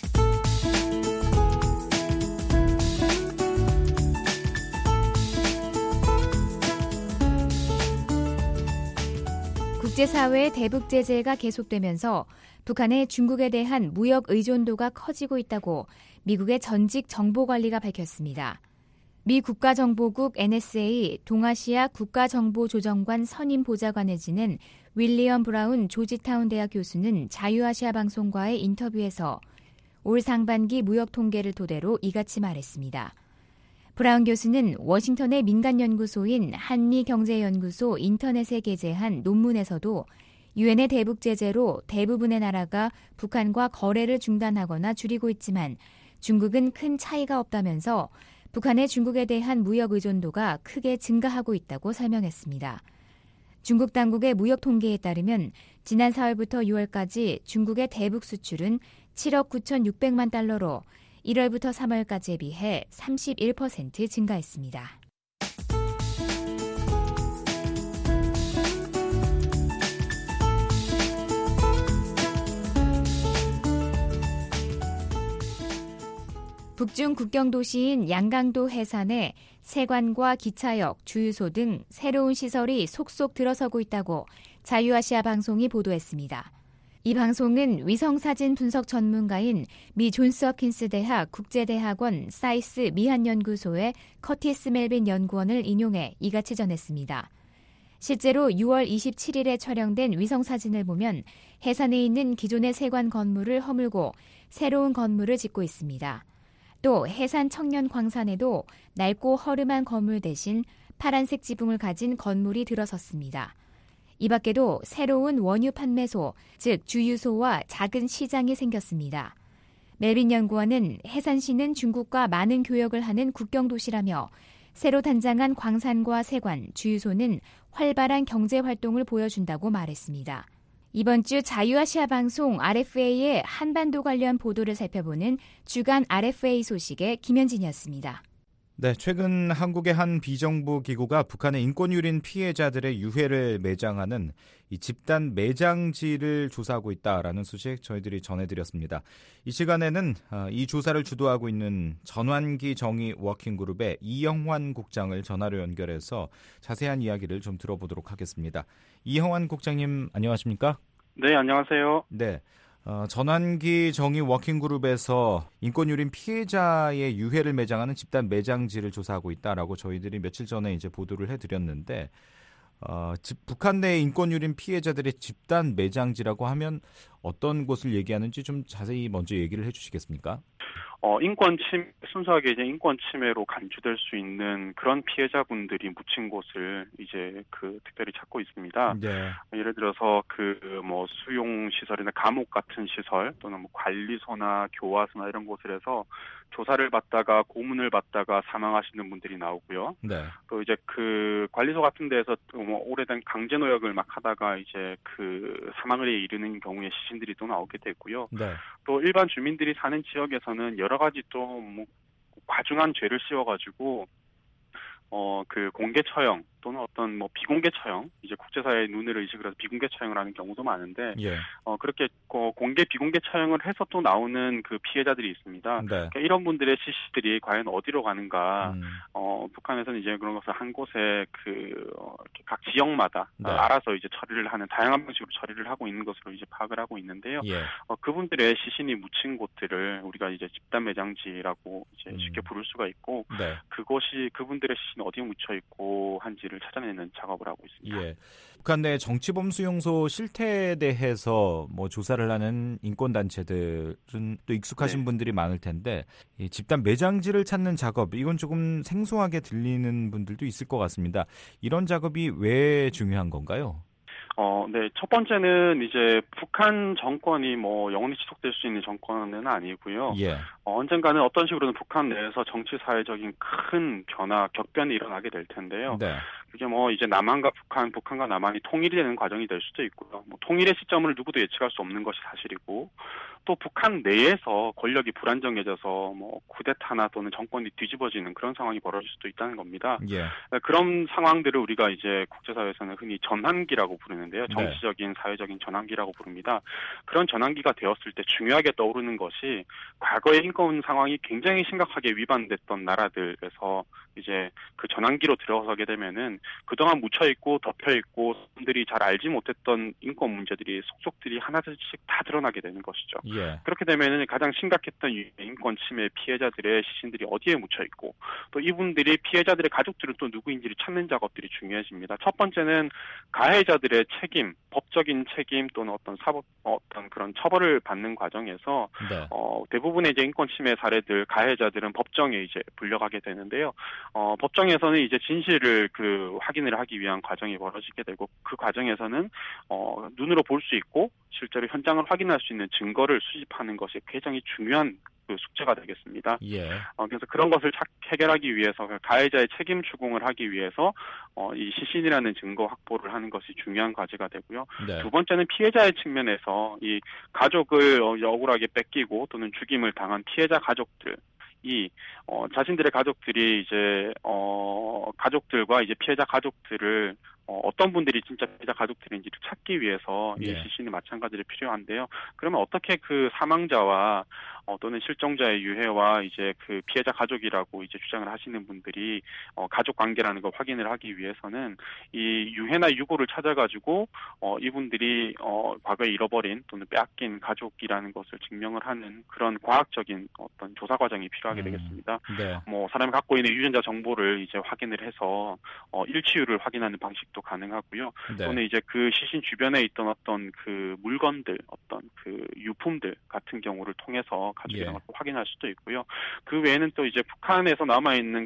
국제사회의 대북 제재가 계속되면서 북한의 중국에 대한 무역 의존도가 커지고 있다고 미국의 전직 정보관리가 밝혔습니다. 미 국가정보국 엔에스에이 동아시아 국가정보조정관 선임 보좌관을 지낸 윌리엄 브라운 조지타운 대학 교수는 자유아시아 방송과의 인터뷰에서 올 상반기 무역 통계를 토대로 이같이 말했습니다. 브라운 교수는 워싱턴의 민간연구소인 한미경제연구소 인터넷에 게재한 논문에서도 유엔의 대북 제재로 대부분의 나라가 북한과 거래를 중단하거나 줄이고 있지만 중국은 큰 차이가 없다면서 북한의 중국에 대한 무역 의존도가 크게 증가하고 있다고 설명했습니다. 중국 당국의 무역 통계에 따르면 지난 사월부터 유월까지 중국의 대북 수출은 칠억 구천육백만 달러로 일월부터 삼월까지에 비해 삼십일 퍼센트 증가했습니다. 북중 국경도시인 양강도 해산에 세관과 기차역, 주유소 등 새로운 시설이 속속 들어서고 있다고 자유아시아 방송이 보도했습니다. 이 방송은 위성사진 분석 전문가인 미 존스홉킨스 대학 국제대학원 사이스 미한연구소의 커티스 멜빈 연구원을 인용해 이같이 전했습니다. 실제로 유월 이십칠일에 촬영된 위성사진을 보면 해산에 있는 기존의 세관 건물을 허물고 새로운 건물을 짓고 있습니다. 또 해산 청년 광산에도 낡고 허름한 건물 대신 파란색 지붕을 가진 건물이 들어섰습니다. 이 밖에도 새로운 원유 판매소, 즉 주유소와 작은 시장이 생겼습니다. 멜빈 연구원은 해산시는 중국과 많은 교역을 하는 국경도시라며 새로 단장한 광산과 세관, 주유소는 활발한 경제활동을 보여준다고 말했습니다. 이번 주 자유아시아 방송 알에프에이의 한반도 관련 보도를 살펴보는 주간 알에프에이 소식의 김현진이었습니다. 네, 최근 한국의 한 비정부 기구가 북한의 인권유린 피해자들의 유해를 매장하는 이 집단 매장지를 조사하고 있다라는 소식 저희들이 전해드렸습니다. 이 시간에는 이 조사를 주도하고 있는 전환기 정의 워킹그룹의 이영환 국장을 전화로 연결해서 자세한 이야기를 좀 들어보도록 하겠습니다. 이영환 국장님 안녕하십니까? 네, 안녕하세요. 네. 어, 전환기 정의 워킹그룹에서 인권유린 피해자의 유해를 매장하는 집단 매장지를 조사하고 있다라고 저희들이 며칠 전에 이제 보도를 해드렸는데 어, 집, 북한 내 인권유린 피해자들의 집단 매장지라고 하면 어떤 곳을 얘기하는지 좀 자세히 먼저 얘기를 해주시겠습니까? 어, 인권 침, 순수하게 이제 인권 침해로 간주될 수 있는 그런 피해자분들이 묻힌 곳을 이제 그 특별히 찾고 있습니다. 네. 예를 들어서 그 뭐 수용 시설이나 감옥 같은 시설 또는 뭐 관리소나 교화소나 이런 곳에서 조사를 받다가 고문을 받다가 사망하시는 분들이 나오고요. 네. 또 이제 그 관리소 같은 데에서 뭐 오래된 강제 노역을 막 하다가 이제 그 사망을 이르는 경우에 시신들이 또 나오게 되고요. 네. 또 일반 주민들이 사는 지역에서는 여러 가지 또 뭐 과중한 죄를 씌워가지고 어 그 공개 처형 또는 어떤 뭐 비공개 처형, 이제 국제사회의 눈을 의식을 해서 비공개 처형을 하는 경우도 많은데, 예. 어 그렇게 어, 공개 비공개 처형을 해서 또 나오는 그 피해자들이 있습니다. 네. 그러니까 이런 분들의 시신들이 과연 어디로 가는가? 음. 어 북한에서는 이제 그런 것을 한 곳에 그 어, 각 지역마다 네. 어, 알아서 이제 처리를 하는 다양한 방식으로 처리를 하고 있는 것으로 이제 파악을 하고 있는데요. 예. 어, 그분들의 시신이 묻힌 곳들을 우리가 이제 집단 매장지라고 이제 음. 쉽게 부를 수가 있고, 네. 그곳이 그분들의 시신이 어디에 묻혀 있고 한지를 찾아내는 작업을 하고 있습니다. 예. 북한 내 정치범 수용소 실태에 대해서 뭐 조사를 하는 인권단체들은 또 익숙하신 네. 분들이 많을 텐데, 이 집단 매장지를 찾는 작업, 이건 조금 생소하게 들리는 분들도 있을 것 같습니다. 이런 작업이 왜 중요한 건가요? 어, 네. 첫 번째는 이제 북한 정권이 뭐 영원히 지속될 수 있는 정권은 아니고요. 예. 어, 언젠가는 어떤 식으로는 북한 내에서 정치 사회적인 큰 변화, 격변이 일어나게 될 텐데요. 네. 그게 뭐 이제 남한과 북한, 북한과 남한이 통일이 되는 과정이 될 수도 있고요. 뭐 통일의 시점을 누구도 예측할 수 없는 것이 사실이고, 또 북한 내에서 권력이 불안정해져서 뭐 쿠데타나 또는 정권이 뒤집어지는 그런 상황이 벌어질 수도 있다는 겁니다. 예. 그런 상황들을 우리가 이제 국제사회에서는 흔히 전환기라고 부르는데요. 네. 정치적인, 사회적인 전환기라고 부릅니다. 그런 전환기가 되었을 때 중요하게 떠오르는 것이 과거의 인권 상황이 굉장히 심각하게 위반됐던 나라들에서 이제 그 전환기로 들어서게 되면은 그동안 묻혀있고 덮여있고 사람들이 잘 알지 못했던 인권 문제들이 속속들이 하나둘씩 다 드러나게 되는 것이죠. 예. 그렇게 되면은 가장 심각했던 인권 침해 피해자들의 시신들이 어디에 묻혀있고, 또 이분들이 피해자들의 가족들은 또 누구인지를 찾는 작업들이 중요해집니다. 첫 번째는 가해자들의 책임, 법적인 책임 또는 어떤 사법, 어떤 그런 처벌을 받는 과정에서 네. 어, 대부분의 이제 인권 침해 사례들 가해자들은 법정에 이제 불려가게 되는데요. 어, 법정에서는 이제 진실을 그 확인을 하기 위한 과정이 벌어지게 되고 그 과정에서는 어, 눈으로 볼 수 있고 실제로 현장을 확인할 수 있는 증거를 수집하는 것이 굉장히 중요한 그 숙제가 되겠습니다. 예. 어, 그래서 그런 것을 착 해결하기 위해서 가해자의 책임 추궁을 하기 위해서 어, 이 시신이라는 증거 확보를 하는 것이 중요한 과제가 되고요. 네. 두 번째는 피해자의 측면에서 이 가족을 어, 억울하게 뺏기고 또는 죽임을 당한 피해자 가족들. 이 어, 자신들의 가족들이 이제 어, 가족들과 이제 피해자 가족들을 어, 어떤 분들이 진짜 피해자 가족들인지를 찾기 위해서 이 네. 시신이 마찬가지로 필요한데요. 그러면 어떻게 그 사망자와 어, 또는 실종자의 유해와 이제 그 피해자 가족이라고 이제 주장을 하시는 분들이 어, 가족 관계라는 걸 확인을 하기 위해서는 이 유해나 유고를 찾아가지고 어, 이분들이 어, 과거에 잃어버린 또는 빼앗긴 가족이라는 것을 증명을 하는 그런 과학적인 어떤 조사 과정이 필요하게 되겠습니다. 네. 뭐 사람이 갖고 있는 유전자 정보를 이제 확인을 해서 어, 일치율을 확인하는 방식도 가능하고요. 네. 또는 이제 그 시신 주변에 있던 어떤 그 물건들, 어떤 그 유품들 같은 경우를 통해서 가족이라는 예. 것도 확인할 수도 있고요. 그 외에는 또 이제 북한에서 남아 있는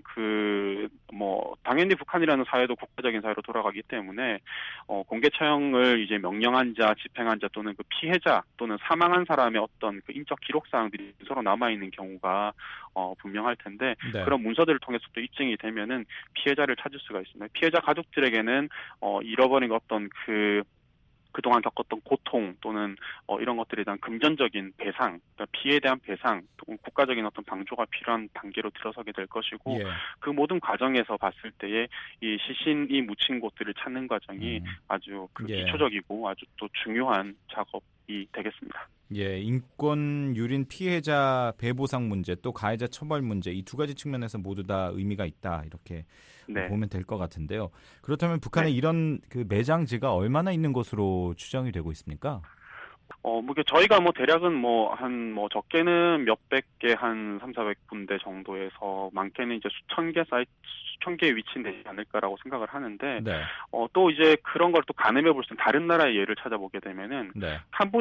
그 뭐 당연히 북한이라는 사회도 국가적인 사회로 돌아가기 때문에 어, 공개 처형을 이제 명령한 자, 집행한 자 또는 그 피해자 또는 사망한 사람의 어떤 그 인적 기록 사항들이 서로 남아 있는 경우가 어, 분명할 텐데 네. 그런 문서들을 통해서 또 입증이 되면은 피해자를 찾을 수가 있습니다. 피해자 가족들에게는 어, 잃어버린 어떤 그 그동안 겪었던 고통 또는 어, 이런 것들에 대한 금전적인 배상, 그러니까 피해에 대한 배상, 또는 국가적인 어떤 방조가 필요한 단계로 들어서게 될 것이고 예. 그 모든 과정에서 봤을 때에 이 시신이 묻힌 곳들을 찾는 과정이 음. 아주 그 예. 기초적이고 아주 또 중요한 작업이 되겠습니다. 예, 인권 유린 피해자 배보상 문제 또 가해자 처벌 문제 이 두 가지 측면에서 모두 다 의미가 있다 이렇게 네. 보면 될 것 같은데요. 그렇다면 북한에 네. 이런 그 매장지가 얼마나 있는 것으로 추정이 되고 있습니까? 어, 뭐, 저희가 뭐, 대략은 뭐, 한, 뭐, 적게는 몇백 개, 한 삼사백 군데 정도에서, 많게는 이제 수천 개 사이트, 수천 개에 위치되지 않을까라고 생각을 하는데, 네. 어, 또 이제 그런 걸 또 가늠해 볼 수 있는 다른 나라의 예를 찾아보게 되면은, 네.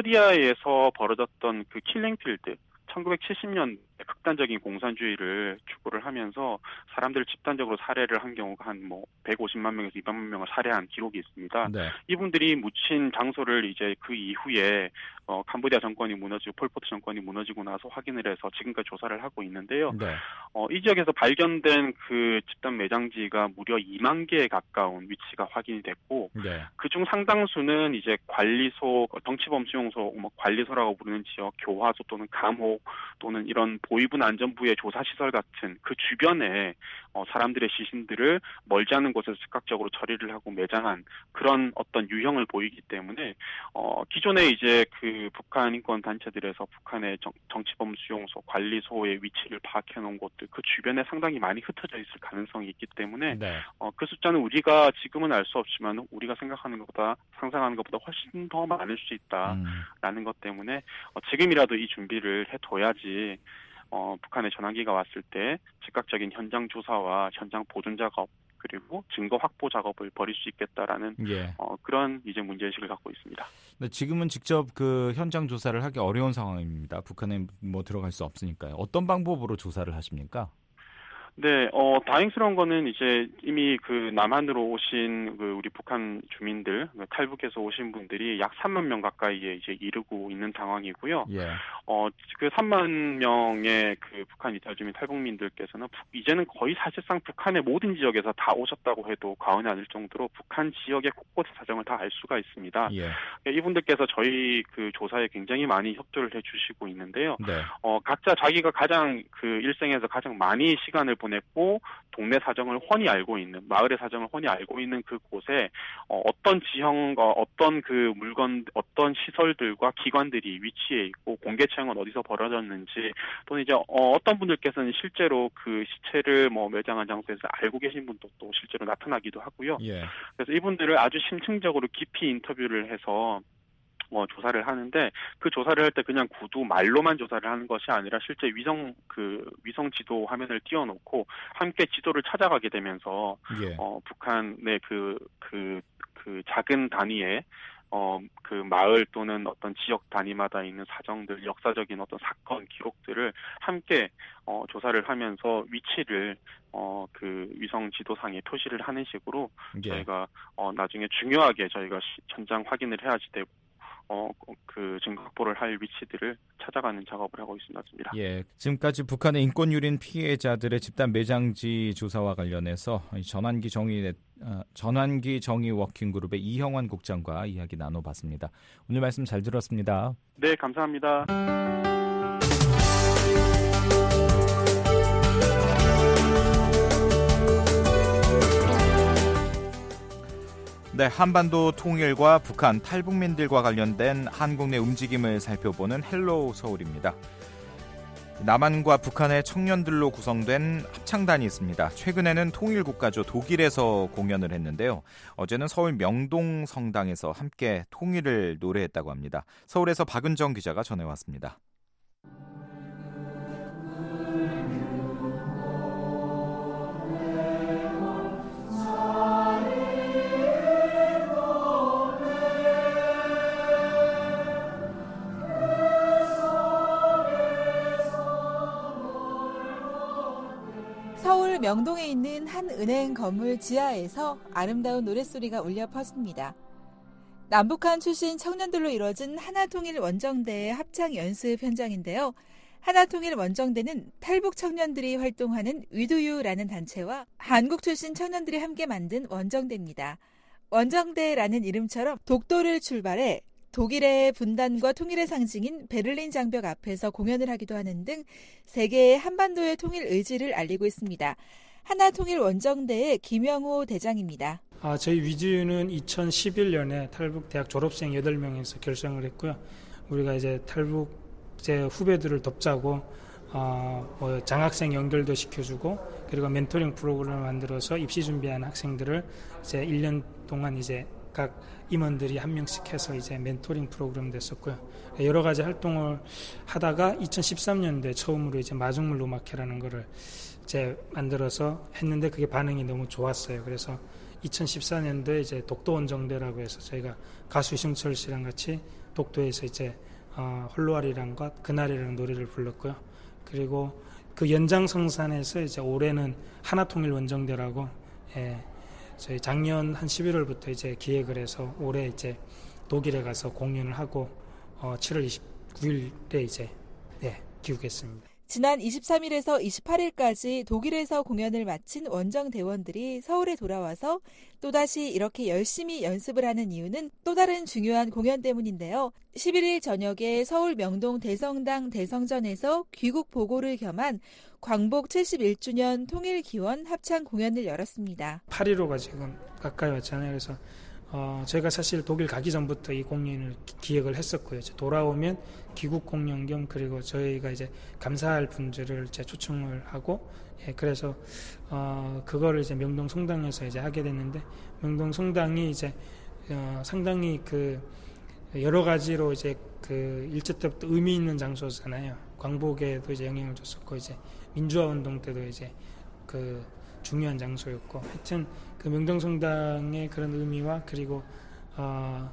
캄보디아에서 벌어졌던 그 킬링필드, 천구백칠십 년 극단적인 공산주의를 추구를 하면서 사람들을 집단적으로 살해를 한 경우가 한 뭐 백오십만 명에서 이백만 명을 살해한 기록이 있습니다. 네. 이분들이 묻힌 장소를 이제 그 이후에 어, 캄보디아 정권이 무너지고 폴포트 정권이 무너지고 나서 확인을 해서 지금까지 조사를 하고 있는데요. 네. 어, 이 지역에서 발견된 그 집단 매장지가 무려 이만 개에 가까운 위치가 확인이 됐고 네. 그중 상당수는 이제 관리소, 정치범 수용소, 뭐 관리소라고 부르는 지역, 교화소 또는 감옥 또는 이런 보위군 안전부의 조사시설 같은 그 주변에 어, 사람들의 시신들을 멀지 않은 곳에서 즉각적으로 처리를 하고 매장한 그런 어떤 유형을 보이기 때문에 어, 기존에 이제 그 북한 인권 단체들에서 북한의 정, 정치범 수용소, 관리소의 위치를 파악해 놓은 곳들 그 주변에 상당히 많이 흩어져 있을 가능성이 있기 때문에 네. 어, 그 숫자는 우리가 지금은 알 수 없지만 우리가 생각하는 것보다 상상하는 것보다 훨씬 더 많을 수 있다라는 음. 것 때문에 어, 지금이라도 이 준비를 해둬야지 어, 북한의 전환기가 왔을 때 즉각적인 현장 조사와 현장 보존 작업 그리고 증거 확보 작업을 벌일 수 있겠다라는 예. 어, 그런 이제 문제의식을 갖고 있습니다. 네, 지금은 직접 그 현장 조사를 하기 어려운 상황입니다. 북한에 뭐 들어갈 수 없으니까요. 어떤 방법으로 조사를 하십니까? 네, 어, 다행스러운 거는 이제 이미 그 남한으로 오신 그 우리 북한 주민들, 탈북해서 오신 분들이 약 삼만 명 가까이에 이제 이르고 있는 상황이고요. 예. 어, 그 삼만 명의 그 북한 이탈 주민 탈북민들께서는 부, 이제는 거의 사실상 북한의 모든 지역에서 다 오셨다고 해도 과언이 아닐 정도로 북한 지역의 곳곳의 사정을 다 알 수가 있습니다. 예. 이분들께서 저희 그 조사에 굉장히 많이 협조를 해주시고 있는데요. 네. 어, 각자 자기가 가장 그 일생에서 가장 많이 시간을 보냈고 동네 사정을 훤히 알고 있는 마을의 사정을 ਹੁ히 알고 있는 그 곳에 어, 어떤 지형과 어떤 그 물건 어떤 시설들과 기관들이 위치해 있고 공개 처형은 어디서 벌어졌는지 또는 이제 어, 어떤 분들께서는 실제로 그 시체를 뭐 매장한 장소에서 알고 계신 분도 또 실제로 나타나기도 하고요. 예. 그래서 이분들을 아주 심층적으로 깊이 인터뷰를 해서 어, 조사를 하는데 그 조사를 할 때 그냥 구두 말로만 조사를 하는 것이 아니라 실제 위성 그 위성 지도 화면을 띄워놓고 함께 지도를 찾아가게 되면서 예. 어, 북한의 그 그 그 작은 단위의 어, 그 마을 또는 어떤 지역 단위마다 있는 사정들, 역사적인 어떤 사건 기록들을 함께 어, 조사를 하면서 위치를 어, 그 위성 지도상에 표시를 하는 식으로 예. 저희가 어, 나중에 중요하게 저희가 전장 확인을 해야지 되고 어, 그 증거 확보를 할 위치들을 찾아가는 작업을 하고 있습니다. 예, 지금까지 북한의 인권 유린 피해자들의 집단 매장지 조사와 관련해서 전환기 정의 어, 전환기 정의 워킹 그룹의 이형환 국장과 이야기 나눠봤습니다. 오늘 말씀 잘 들었습니다. 네, 감사합니다. 네, 한반도 통일과 북한 탈북민들과 관련된 한국 내 움직임을 살펴보는 헬로우 서울입니다. 남한과 북한의 청년들로 구성된 합창단이 있습니다. 최근에는 통일국가죠 독일에서 공연을 했는데요. 어제는 서울 명동 성당에서 함께 통일을 노래했다고 합니다. 서울에서 박은정 기자가 전해왔습니다. 서울 명동에 있는 한 은행 건물 지하에서 아름다운 노랫소리가 울려 퍼집니다. 남북한 출신 청년들로 이뤄진 하나통일 원정대의 합창 연습 현장인데요. 하나통일 원정대는 탈북 청년들이 활동하는 위두유라는 단체와 한국 출신 청년들이 함께 만든 원정대입니다. 원정대라는 이름처럼 독도를 출발해 독일의 분단과 통일의 상징인 베를린 장벽 앞에서 공연을 하기도 하는 등 세계의 한반도의 통일 의지를 알리고 있습니다. 하나통일 원정대의 김영호 대장입니다. 아, 저희 위두유는 이천십일 년에 탈북 대학 졸업생 여덟 명에서 결성을 했고요. 우리가 이제 탈북제 후배들을 돕자고 어, 뭐 장학생 연결도 시켜주고 그리고 멘토링 프로그램을 만들어서 입시 준비하는 학생들을 이제 일 년 동안 이제 각 임원들이 한 명씩 해서 이제 멘토링 프로그램 됐었고요. 여러 가지 활동을 하다가 이천십삼 년도에 처음으로 이제 마중물 음악회라는 거를 이제 만들어서 했는데 그게 반응이 너무 좋았어요. 그래서 이천십사 년도에 이제 독도 원정대라고 해서 저희가 가수 이승철 씨랑 같이 독도에서 이제 어, 홀로아리랑과 그날이라는 노래를 불렀고요. 그리고 그 연장성산에서 이제 올해는 하나통일 원정대라고 예, 저희 작년 한 십일월부터 이제 기획을 해서 올해 이제 독일에 가서 공연을 하고 어, 칠월 이십구일에 이제 네, 귀국했습니다. 지난 이십삼일에서 이십팔일까지 독일에서 공연을 마친 원정대원들이 서울에 돌아와서 또다시 이렇게 열심히 연습을 하는 이유는 또 다른 중요한 공연 때문인데요. 십일일 저녁에 서울 명동 대성당 대성전에서 귀국 보고를 겸한 광복 칠십일 주년 통일기원 합창 공연을 열었습니다. 팔 일오가 지금 가까이 왔잖아요. 그래서 어, 저희가 사실 독일 가기 전부터 이 공연을 기획을 했었고요. 돌아오면 귀국 공연 겸 그리고 저희가 이제 감사할 분들을 이제 초청을 하고 예, 그래서 어, 그거를 이제 명동 성당에서 이제 하게 됐는데 명동 성당이 이제 어, 상당히 그 여러 가지로 이제 그 일제 때부터 의미 있는 장소잖아요. 광복에도 이제 영향을 줬었고 이제 민주화 운동 때도 이제 그 중요한 장소였고 하여튼 그 명동성당의 그런 의미와 그리고 어,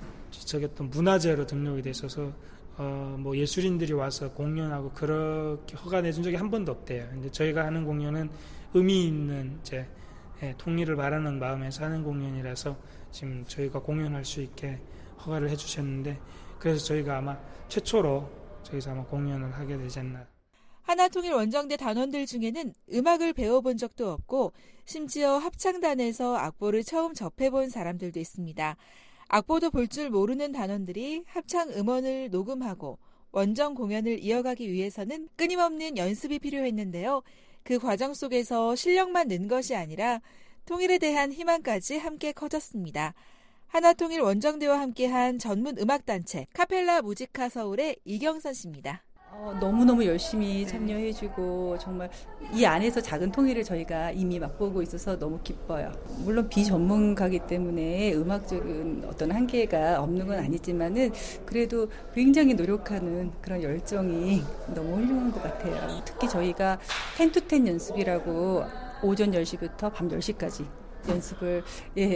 저기 어떤 문화재로 등록이 돼 있어서 어, 뭐 예술인들이 와서 공연하고 그렇게 허가 내준 적이 한 번도 없대요. 근데 저희가 하는 공연은 의미 있는 이제 예, 통일을 바라는 마음에서 하는 공연이라서 지금 저희가 공연할 수 있게 허가를 해주셨는데 그래서 저희가 아마 최초로 저기서 아마 공연을 하게 되지 않나. 하나통일 원정대 단원들 중에는 음악을 배워본 적도 없고 심지어 합창단에서 악보를 처음 접해본 사람들도 있습니다. 악보도 볼 줄 모르는 단원들이 합창 음원을 녹음하고 원정 공연을 이어가기 위해서는 끊임없는 연습이 필요했는데요. 그 과정 속에서 실력만 는 것이 아니라 통일에 대한 희망까지 함께 커졌습니다. 하나통일 원정대와 함께한 전문 음악단체 카펠라 무지카 서울의 이경선 씨입니다. 어, 너무너무 열심히 참여해주고 정말 이 안에서 작은 통일을 저희가 이미 맛보고 있어서 너무 기뻐요. 물론 비전문가이기 때문에 음악적인 어떤 한계가 없는 건 아니지만은 그래도 굉장히 노력하는 그런 열정이 너무 훌륭한 것 같아요. 특히 저희가 텐 투 텐 연습이라고 오전 열 시부터 밤 열 시까지 연습을 예,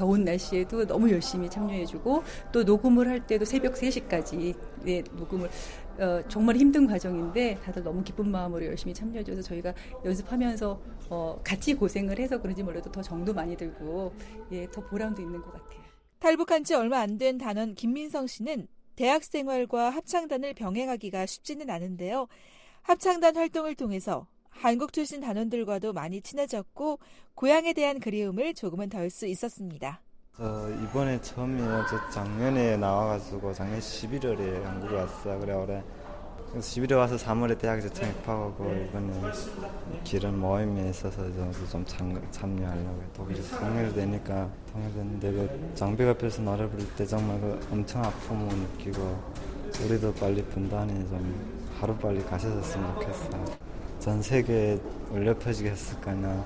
더운 날씨에도 너무 열심히 참여해주고 또 녹음을 할 때도 새벽 세 시까지 네, 녹음을 어, 정말 힘든 과정인데 다들 너무 기쁜 마음으로 열심히 참여해줘서 저희가 연습하면서 어, 같이 고생을 해서 그런지 몰라도 더 정도 많이 들고 예, 더 보람도 있는 것 같아요. 탈북한 지 얼마 안 된 단원 김민성 씨는 대학 생활과 합창단을 병행하기가 쉽지는 않은데요. 합창단 활동을 통해서 한국 출신 단원들과도 많이 친해졌고 고향에 대한 그리움을 조금은 덜 수 있었습니다. 저 이번에 처음이에요. 저 작년에 나와가지고 작년 십일월에 한국에 왔어요. 그래 올해 그래서 십일월에 와서 삼월에 대학 재창 입학하고 이번에 기른 모임에 있어서 저도 좀 참, 참여하려고 독일에서 통일되니까 통일됐는데 그 장벽 앞에서 노래 부를 때 정말 그 엄청 아픔을 느끼고 우리도 빨리 분단이 좀 하루 빨리 가셔졌으면 좋겠어요. 전 세계에 울려 퍼지게 했을까요?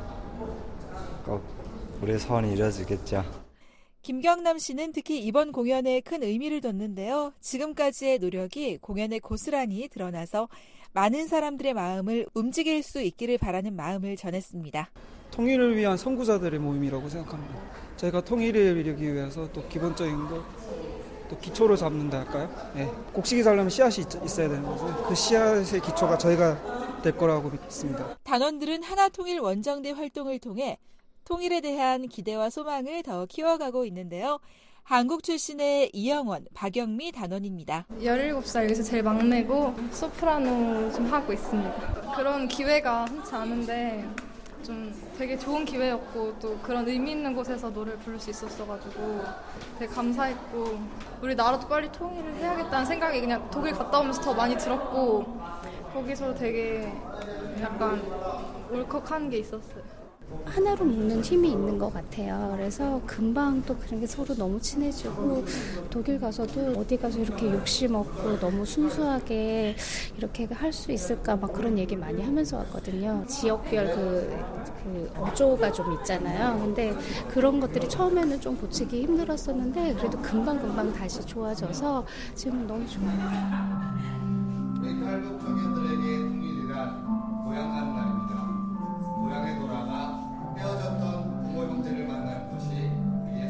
꼭 우리의 소원이 이루어지겠죠. 김경남 씨는 특히 이번 공연에 큰 의미를 뒀는데요. 지금까지의 노력이 공연에 고스란히 드러나서 많은 사람들의 마음을 움직일 수 있기를 바라는 마음을 전했습니다. 통일을 위한 선구자들의 모임이라고 생각합니다. 저희가 통일을 이루기 위해서 또 기본적인 거, 또 기초를 잡는다 할까요? 네. 곡식이 자라면 씨앗이 있어야 되는 거죠. 그 씨앗의 기초가 저희가 될 거라고 믿습니다. 단원들은 하나통일 원정대 활동을 통해 통일에 대한 기대와 소망을 더 키워가고 있는데요. 한국 출신의 이영원, 박영미 단원입니다. 열일곱 살 여기서 제일 막내고 소프라노 좀 하고 있습니다. 그런 기회가 흔치 않은데 좀 되게 좋은 기회였고 또 그런 의미 있는 곳에서 노래를 부를 수 있었어가지고 되게 감사했고 우리 나라도 빨리 통일을 해야겠다는 생각이 그냥 독일 갔다 오면서 더 많이 들었고 거기서 되게 약간 울컥한 게 있었어요. 하나로 묶는 힘이 있는 것 같아요. 그래서 금방 또 그런 게 서로 너무 친해지고 독일 가서도 어디 가서 이렇게 욕심 없고 너무 순수하게 이렇게 할 수 있을까 막 그런 얘기 많이 하면서 왔거든요. 지역별 그, 그 어조가 좀 있잖아요. 근데 그런 것들이 처음에는 좀 고치기 힘들었었는데 그래도 금방금방 다시 좋아져서 지금 너무 좋아요. 우리 탈북 청년들에게 통일이란 고향 가는 날입니다. 고향에 돌아가 헤어졌던 부모 형제를 만나는 것이 우리의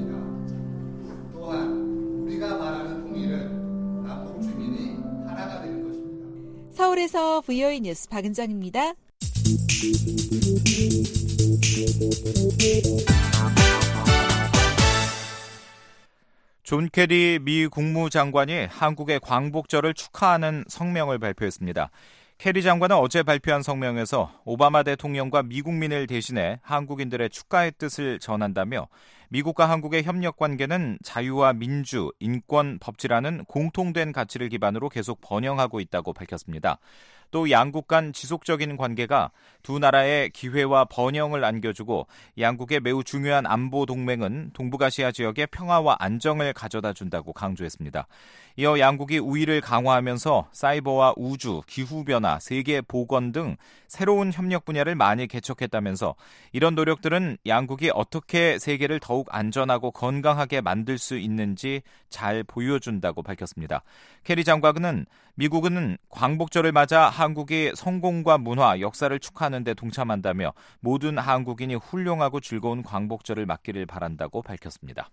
소원입니다. 또한 우리가 말하는 통일은 남북 주민이 하나가 되는 것입니다. 서울에서 브이오이 뉴스 박은정입니다. 존 케리 미 국무장관이 한국의 광복절을 축하하는 성명을 발표했습니다. 케리 장관은 어제 발표한 성명에서 오바마 대통령과 미국민을 대신해 한국인들의 축하의 뜻을 전한다며 미국과 한국의 협력 관계는 자유와 민주, 인권, 법치라는 공통된 가치를 기반으로 계속 번영하고 있다고 밝혔습니다. 또 양국 간 지속적인 관계가 두 나라의 기회와 번영을 안겨주고 양국의 매우 중요한 안보 동맹은 동북아시아 지역의 평화와 안정을 가져다 준다고 강조했습니다. 이어 양국이 우위를 강화하면서 사이버와 우주, 기후변화, 세계 보건 등 새로운 협력 분야를 많이 개척했다면서 이런 노력들은 양국이 어떻게 세계를 더욱 안전하고 건강하게 만들 수 있는지 잘 보여준다고 밝혔습니다. 케리 장관은 미국은 광복절을 맞아 한국이 성공과 문화, 역사를 축하하는 데 동참한다며 모든 한국인이 훌륭하고 즐거운 광복절을 맞기를 바란다고 밝혔습니다.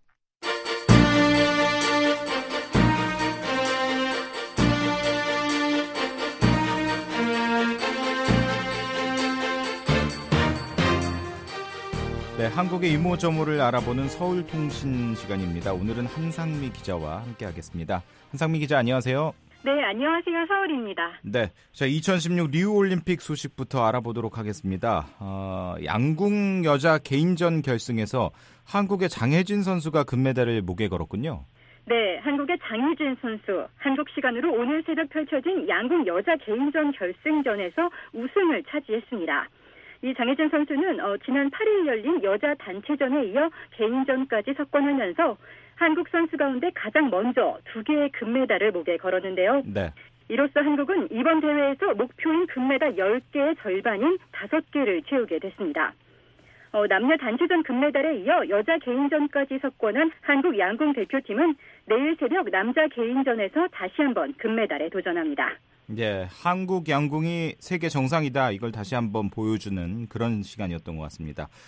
네, 한국의 이모저모를 알아보는 서울통신 시간입니다. 오늘은 한상미 기자와 함께하겠습니다. 한상미 기자, 안녕하세요. 네, 안녕하세요. 서울입니다. 네, 자 이천십육 리우올림픽 소식부터 알아보도록 하겠습니다. 어, 양궁 여자 개인전 결승에서 한국의 장혜진 선수가 금메달을 목에 걸었군요. 네, 한국의 장혜진 선수, 한국 시간으로 오늘 새벽 펼쳐진 양궁 여자 개인전 결승전에서 우승을 차지했습니다. 이 장혜진 선수는 어, 지난 팔 일 열린 여자 단체전에 이어 개인전까지 석권하면서 한국 선수 가운데 가장 먼저 두 개의 금메달을 목에 걸었는데요. 네. 이로써 한국은 이번 대회에서 목표인 금메달 열 개의 절반인 다섯 개를 채우게 됐습니다. 어, 남녀 단체전 금메달에 이어 여자 개인전까지 석권한 한국 양궁 대표팀은 내일 새벽 남자 개인전에서 다시 한번 금메달에 도전합니다. 예, 한국 양궁이 세계 정상이다. 이걸 다시 한번 보여주는 그런 시간이었던 것 같습니다.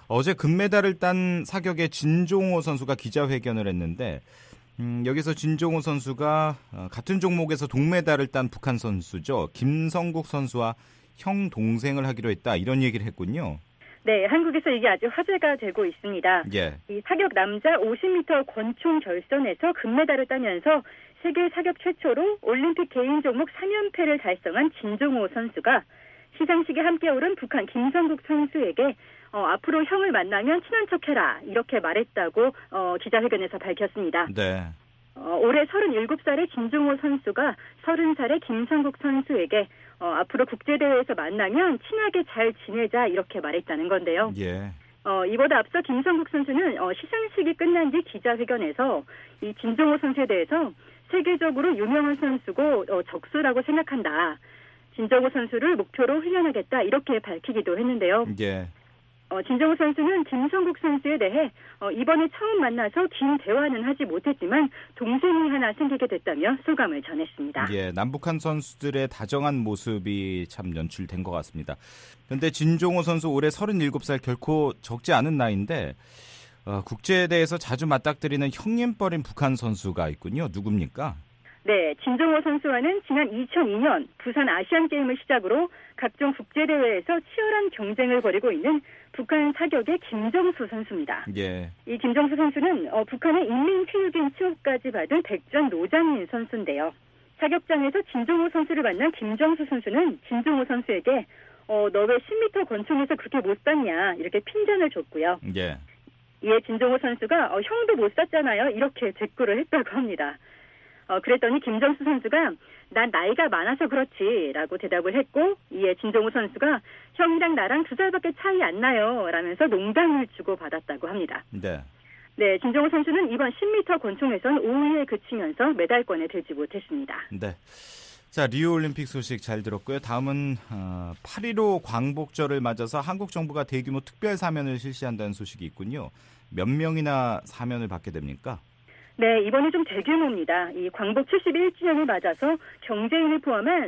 어제 금메달을 딴 사격의 진종호 선수가 기자회견을 했는데 음, 여기서 진종호 선수가 어, 같은 종목에서 동메달을 딴 북한 선수죠. 김성국 선수와 형 동생을 하기로 했다. 이런 얘기를 했군요. 네, 한국에서 이게 아주 화제가 되고 있습니다. 예. 이 사격 남자 오십 미터 권총 결선에서 금메달을 따면서 세계 사격 최초로 올림픽 개인 종목 삼 연패를 달성한 진종호 선수가 시상식에 함께 오른 북한 김성국 선수에게 어, 앞으로 형을 만나면 친한 척해라 이렇게 말했다고 어, 기자회견에서 밝혔습니다. 네. 어, 올해 서른일곱 살의 진종호 선수가 서른 살의 김성국 선수에게 어, 앞으로 국제대회에서 만나면 친하게 잘 지내자 이렇게 말했다는 건데요. 예. 어, 이보다 앞서 김성국 선수는 어, 시상식이 끝난 뒤 기자회견에서 이 진종호 선수에 대해서 세계적으로 유명한 선수고 어, 적수라고 생각한다. 진종호 선수를 목표로 훈련하겠다 이렇게 밝히기도 했는데요. 예. 어, 진종호 선수는 김성국 선수에 대해 어, 이번에 처음 만나서 긴 대화는 하지 못했지만 동생이 하나 생기게 됐다며 소감을 전했습니다. 예, 남북한 선수들의 다정한 모습이 참 연출된 것 같습니다. 그런데 진종호 선수 올해 서른일곱 살 결코 적지 않은 나이인데 어, 국제대회에서 자주 맞닥뜨리는 형님뻘인 북한 선수가 있군요. 누굽니까? 네, 진종호 선수와는 지난 이천이 년 부산 아시안게임을 시작으로 각종 국제대회에서 치열한 경쟁을 벌이고 있는 북한 사격의 김정수 선수입니다. 예. 이 김정수 선수는 어, 북한의 인민체육인 취업까지 받은 백전 노장인 선수인데요. 사격장에서 진종호 선수를 만난 김정수 선수는 진종호 선수에게 어, 너 왜 십 미터 권총에서 그렇게 못 쐈냐 이렇게 핀잔을 줬고요. 예. 이에 진종호 선수가 어, 형도 못 쐈잖아요 이렇게 대꾸를 했다고 합니다. 어, 그랬더니 김정수 선수가 난 나이가 많아서 그렇지라고 대답을 했고 이에 진종호 선수가 형이랑 나랑 두 살밖에 차이 안 나요 라면서 농담을 주고받았다고 합니다. 네. 네, 진종호 선수는 이번 십 미터 권총에선 오 위에 그치면서 메달권에 들지 못했습니다. 네. 자, 리우올림픽 소식 잘 들었고요. 다음은 어, 팔 일오 광복절을 맞아서 한국 정부가 대규모 특별 사면을 실시한다는 소식이 있군요. 몇 명이나 사면을 받게 됩니까? 네, 이번에 좀 대규모입니다. 이 광복 칠십일 주년을 맞아서 경제인을 포함한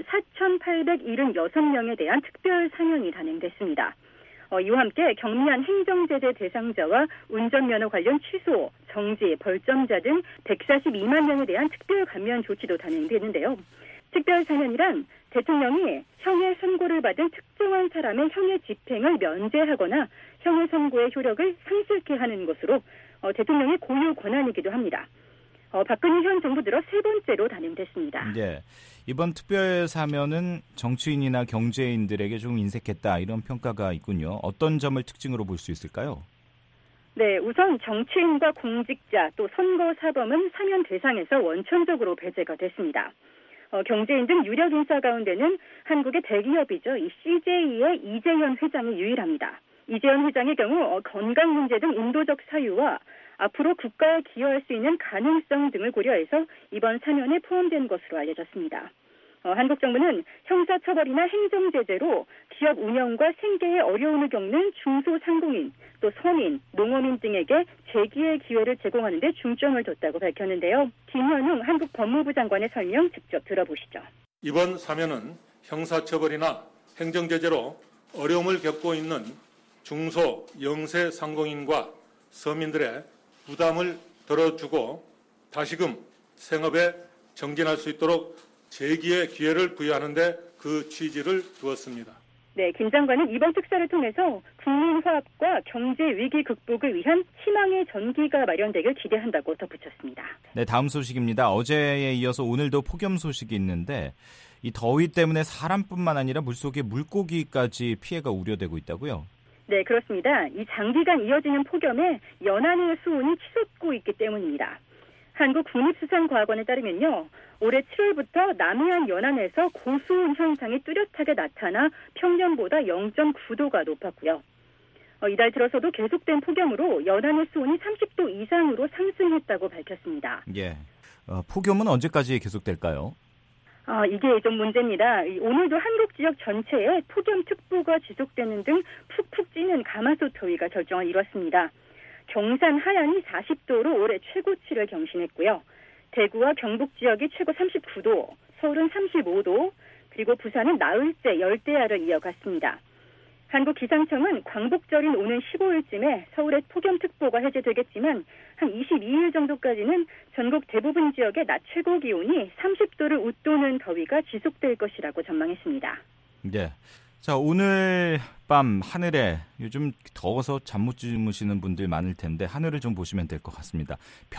사천팔백칠십육 명에 대한 특별 사면이 단행됐습니다. 어, 이와 함께 경미한 행정제재 대상자와 운전면허 관련 취소, 정지, 벌점자 등 백사십이만 명에 대한 특별 감면 조치도 단행됐는데요. 특별 사면이란 대통령이 형의 선고를 받은 특정한 사람의 형의 집행을 면제하거나 형의 선고의 효력을 상실케 하는 것으로 어, 대통령의 고유 권한이기도 합니다. 어, 박근혜 현 정부 들어 세 번째로 단행됐습니다. 네, 이번 특별 사면은 정치인이나 경제인들에게 좀 인색했다 이런 평가가 있군요. 어떤 점을 특징으로 볼 수 있을까요? 네, 우선 정치인과 공직자 또 선거 사범은 사면 대상에서 원천적으로 배제가 됐습니다. 어, 경제인 등 유력 인사 가운데는 한국의 대기업이죠. 이 씨제이의 이재현 회장이 유일합니다. 이재현 회장의 경우 어, 건강 문제 등 인도적 사유와 앞으로 국가에 기여할 수 있는 가능성 등을 고려해서 이번 사면에 포함된 것으로 알려졌습니다. 어, 한국 정부는 형사처벌이나 행정제재로 기업 운영과 생계에 어려움을 겪는 중소상공인, 또 서민, 농어민 등에게 재기의 기회를 제공하는 데 중점을 뒀다고 밝혔는데요. 김현웅 한국 법무부 장관의 설명 직접 들어보시죠. 이번 사면은 형사처벌이나 행정제재로 어려움을 겪고 있는 중소, 영세 상공인과 서민들의 부담을 덜어주고 다시금 생업에 정진할 수 있도록 재기의 기회를 부여하는 데 그 취지를 두었습니다. 네, 김 장관은 이번 특사를 통해서 국민 화합과 경제 위기 극복을 위한 희망의 전기가 마련되길 기대한다고 덧붙였습니다. 네, 다음 소식입니다. 어제에 이어서 오늘도 폭염 소식이 있는데 이 더위 때문에 사람뿐만 아니라 물속의 물고기까지 피해가 우려되고 있다고요? 네, 그렇습니다. 이 장기간 이어지는 폭염에 연안의 수온이 치솟고 있기 때문입니다. 한국국립수산과학원에 따르면요. 올해 칠월부터 남해안 연안에서 고수온 현상이 뚜렷하게 나타나 평년보다 영 점 구 도가 높았고요. 어, 이달 들어서도 계속된 폭염으로 연안의 수온이 삼십 도 이상으로 상승했다고 밝혔습니다. 예. 어, 폭염은 언제까지 계속될까요? 아, 이게 좀 문제입니다. 오늘도 한국 지역 전체에 폭염특보가 지속되는 등 푹푹 찌는 가마솥 더위가 결정을 이뤘습니다. 경산 하안이 사십 도로 올해 최고치를 경신했고요. 대구와 경북 지역이 최고 삼십구 도, 서울은 삼십오 도, 그리고 부산은 나흘째 열대야를 이어갔습니다. 한국기상청은 광복절인 오는 십오일쯤에 서울의 폭염특보가 해제되겠지만 한 이십이일 정도까지는 전국 대부분 지역의 낮 최고 기온이 삼십 도를 웃도는 더위가 지속될 것이라고 전망했습니다. 네. 자, 오늘 밤 하늘에 요즘 더워서 잠 못 주무시는 분들 많을 텐데 하늘을 좀 보시면 될 것 같습니다.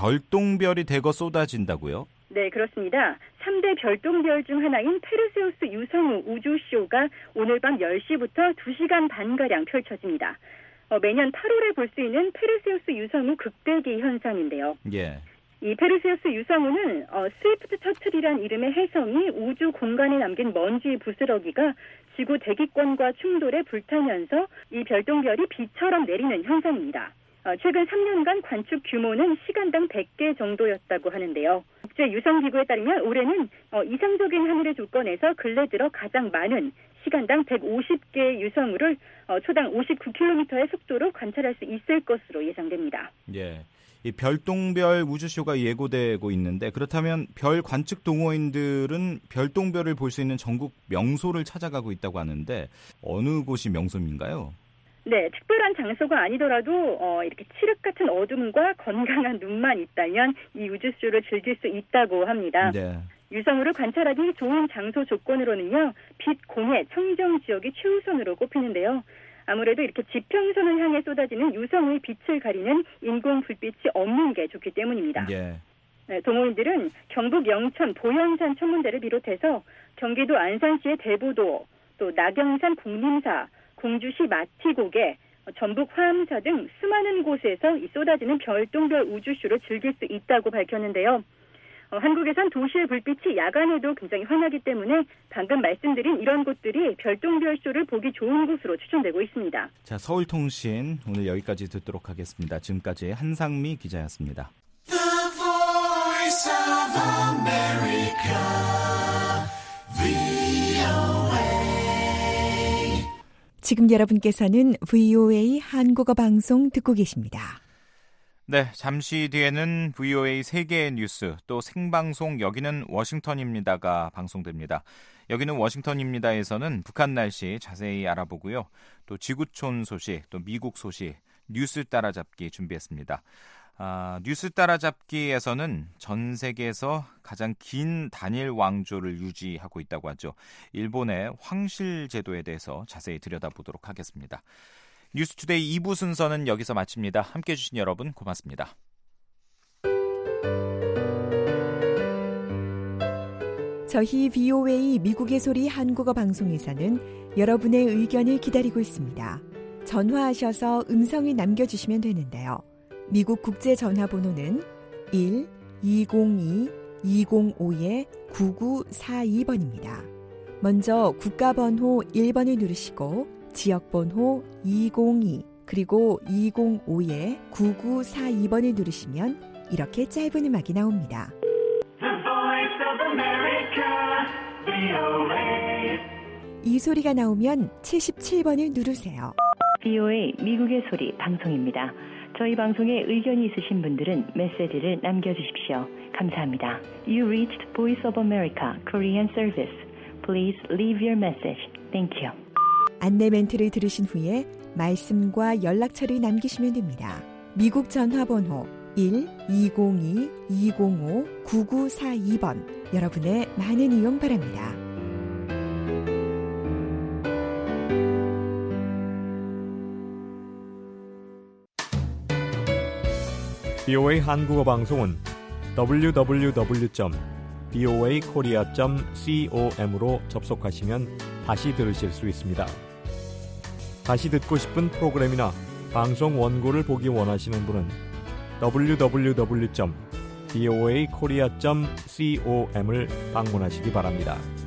별똥별이 대거 쏟아진다고요? 네, 그렇습니다. 삼 대 별똥별 중 하나인 페르세우스 유성우 우주쇼가 오늘 밤 열 시부터 두 시간 반가량 펼쳐집니다. 어, 매년 팔월에 볼 수 있는 페르세우스 유성우 극대기 현상인데요. 예. 이 페르세우스 유성우는 어, 스위프트 터틀이란 이름의 혜성이 우주 공간에 남긴 먼지 부스러기가 지구 대기권과 충돌해 불타면서 이 별똥별이 비처럼 내리는 현상입니다. 어, 최근 삼 년간 관측 규모는 시간당 백 개 정도였다고 하는데요. 국제유성기구에 따르면 올해는 어, 이상적인 하늘의 조건에서 근래 들어 가장 많은 시간당 백오십 개의 유성우를 어, 초당 오십구 킬로미터의 속도로 관찰할 수 있을 것으로 예상됩니다. 예. 이 별똥별 우주쇼가 예고되고 있는데 그렇다면 별 관측 동호인들은 별똥별을 볼 수 있는 전국 명소를 찾아가고 있다고 하는데 어느 곳이 명소인가요? 네, 특별한 장소가 아니더라도 어, 이렇게 칠흑 같은 어둠과 건강한 눈만 있다면 이 우주쇼를 즐길 수 있다고 합니다. 네. 유성우를 관찰하기 좋은 장소 조건으로는요, 빛, 공해, 청정 지역이 최우선으로 꼽히는데요. 아무래도 이렇게 지평선을 향해 쏟아지는 유성우의 빛을 가리는 인공 불빛이 없는 게 좋기 때문입니다. 예. 네, 동호인들은 경북 영천 보현산 천문대를 비롯해서 경기도 안산시의 대부도, 또 나경산 국림사, 공주시 마티고개, 전북 화암사 등 수많은 곳에서 이 쏟아지는 별똥별 우주쇼를 즐길 수 있다고 밝혔는데요. 어, 한국에선 도시의 불빛이 야간에도 굉장히 환하기 때문에 방금 말씀드린 이런 곳들이 별똥별 쇼를 보기 좋은 곳으로 추천되고 있습니다. 자, 서울통신 오늘 여기까지 듣도록 하겠습니다. 지금까지 한상미 기자였습니다. The Voice of America, 브이오에이. 지금 여러분께서는 브이오에이 한국어 방송 듣고 계십니다. 네, 잠시 뒤에는 브이오에이 세계의 뉴스, 또 생방송 여기는 워싱턴입니다가 방송됩니다. 여기는 워싱턴입니다에서는 북한 날씨 자세히 알아보고요. 또 지구촌 소식, 또 미국 소식, 뉴스 따라잡기 준비했습니다. 아, 뉴스 따라잡기에서는 전 세계에서 가장 긴 단일 왕조를 유지하고 있다고 하죠. 일본의 황실 제도에 대해서 자세히 들여다보도록 하겠습니다. 뉴스투데이 이 부 순서는 여기서 마칩니다. 함께해 주신 여러분 고맙습니다. 저희 브이오에이 미국의 소리 한국어 방송에서는 여러분의 의견을 기다리고 있습니다. 전화하셔서 음성을 남겨주시면 되는데요. 미국 국제전화번호는 일 이공이 이공오 구구사이 번입니다. 먼저 국가번호 일 번을 누르시고 지역번호 이공이 그리고 이공오 구구사이 번을 누르시면 이렇게 짧은 음악이 나옵니다. The Voice of America, 브이오에이. 이 소리가 나오면 칠십칠 번을 누르세요. 브이오에이 미국의 소리 방송입니다. 저희 방송에 의견이 있으신 분들은 메시지를 남겨주십시오. 감사합니다. You reached Voice of America Korean Service. Please leave your message. Thank you. 안내 멘트를 들으신 후에 말씀과 연락처를 남기시면 됩니다. 미국 전화번호 일 이공이 이공오 구구사이 번 여러분의 많은 이용 바랍니다. 브이오에이 한국어 방송은 더블유 더블유 더블유 점 브이오에이 코리아 점 com으로 접속하시면 다시 들으실 수 있습니다. 다시 듣고 싶은 프로그램이나 방송 원고를 보기 원하시는 분은 더블유 더블유 더블유 점 브이오에이 코리아 점 com을 방문하시기 바랍니다.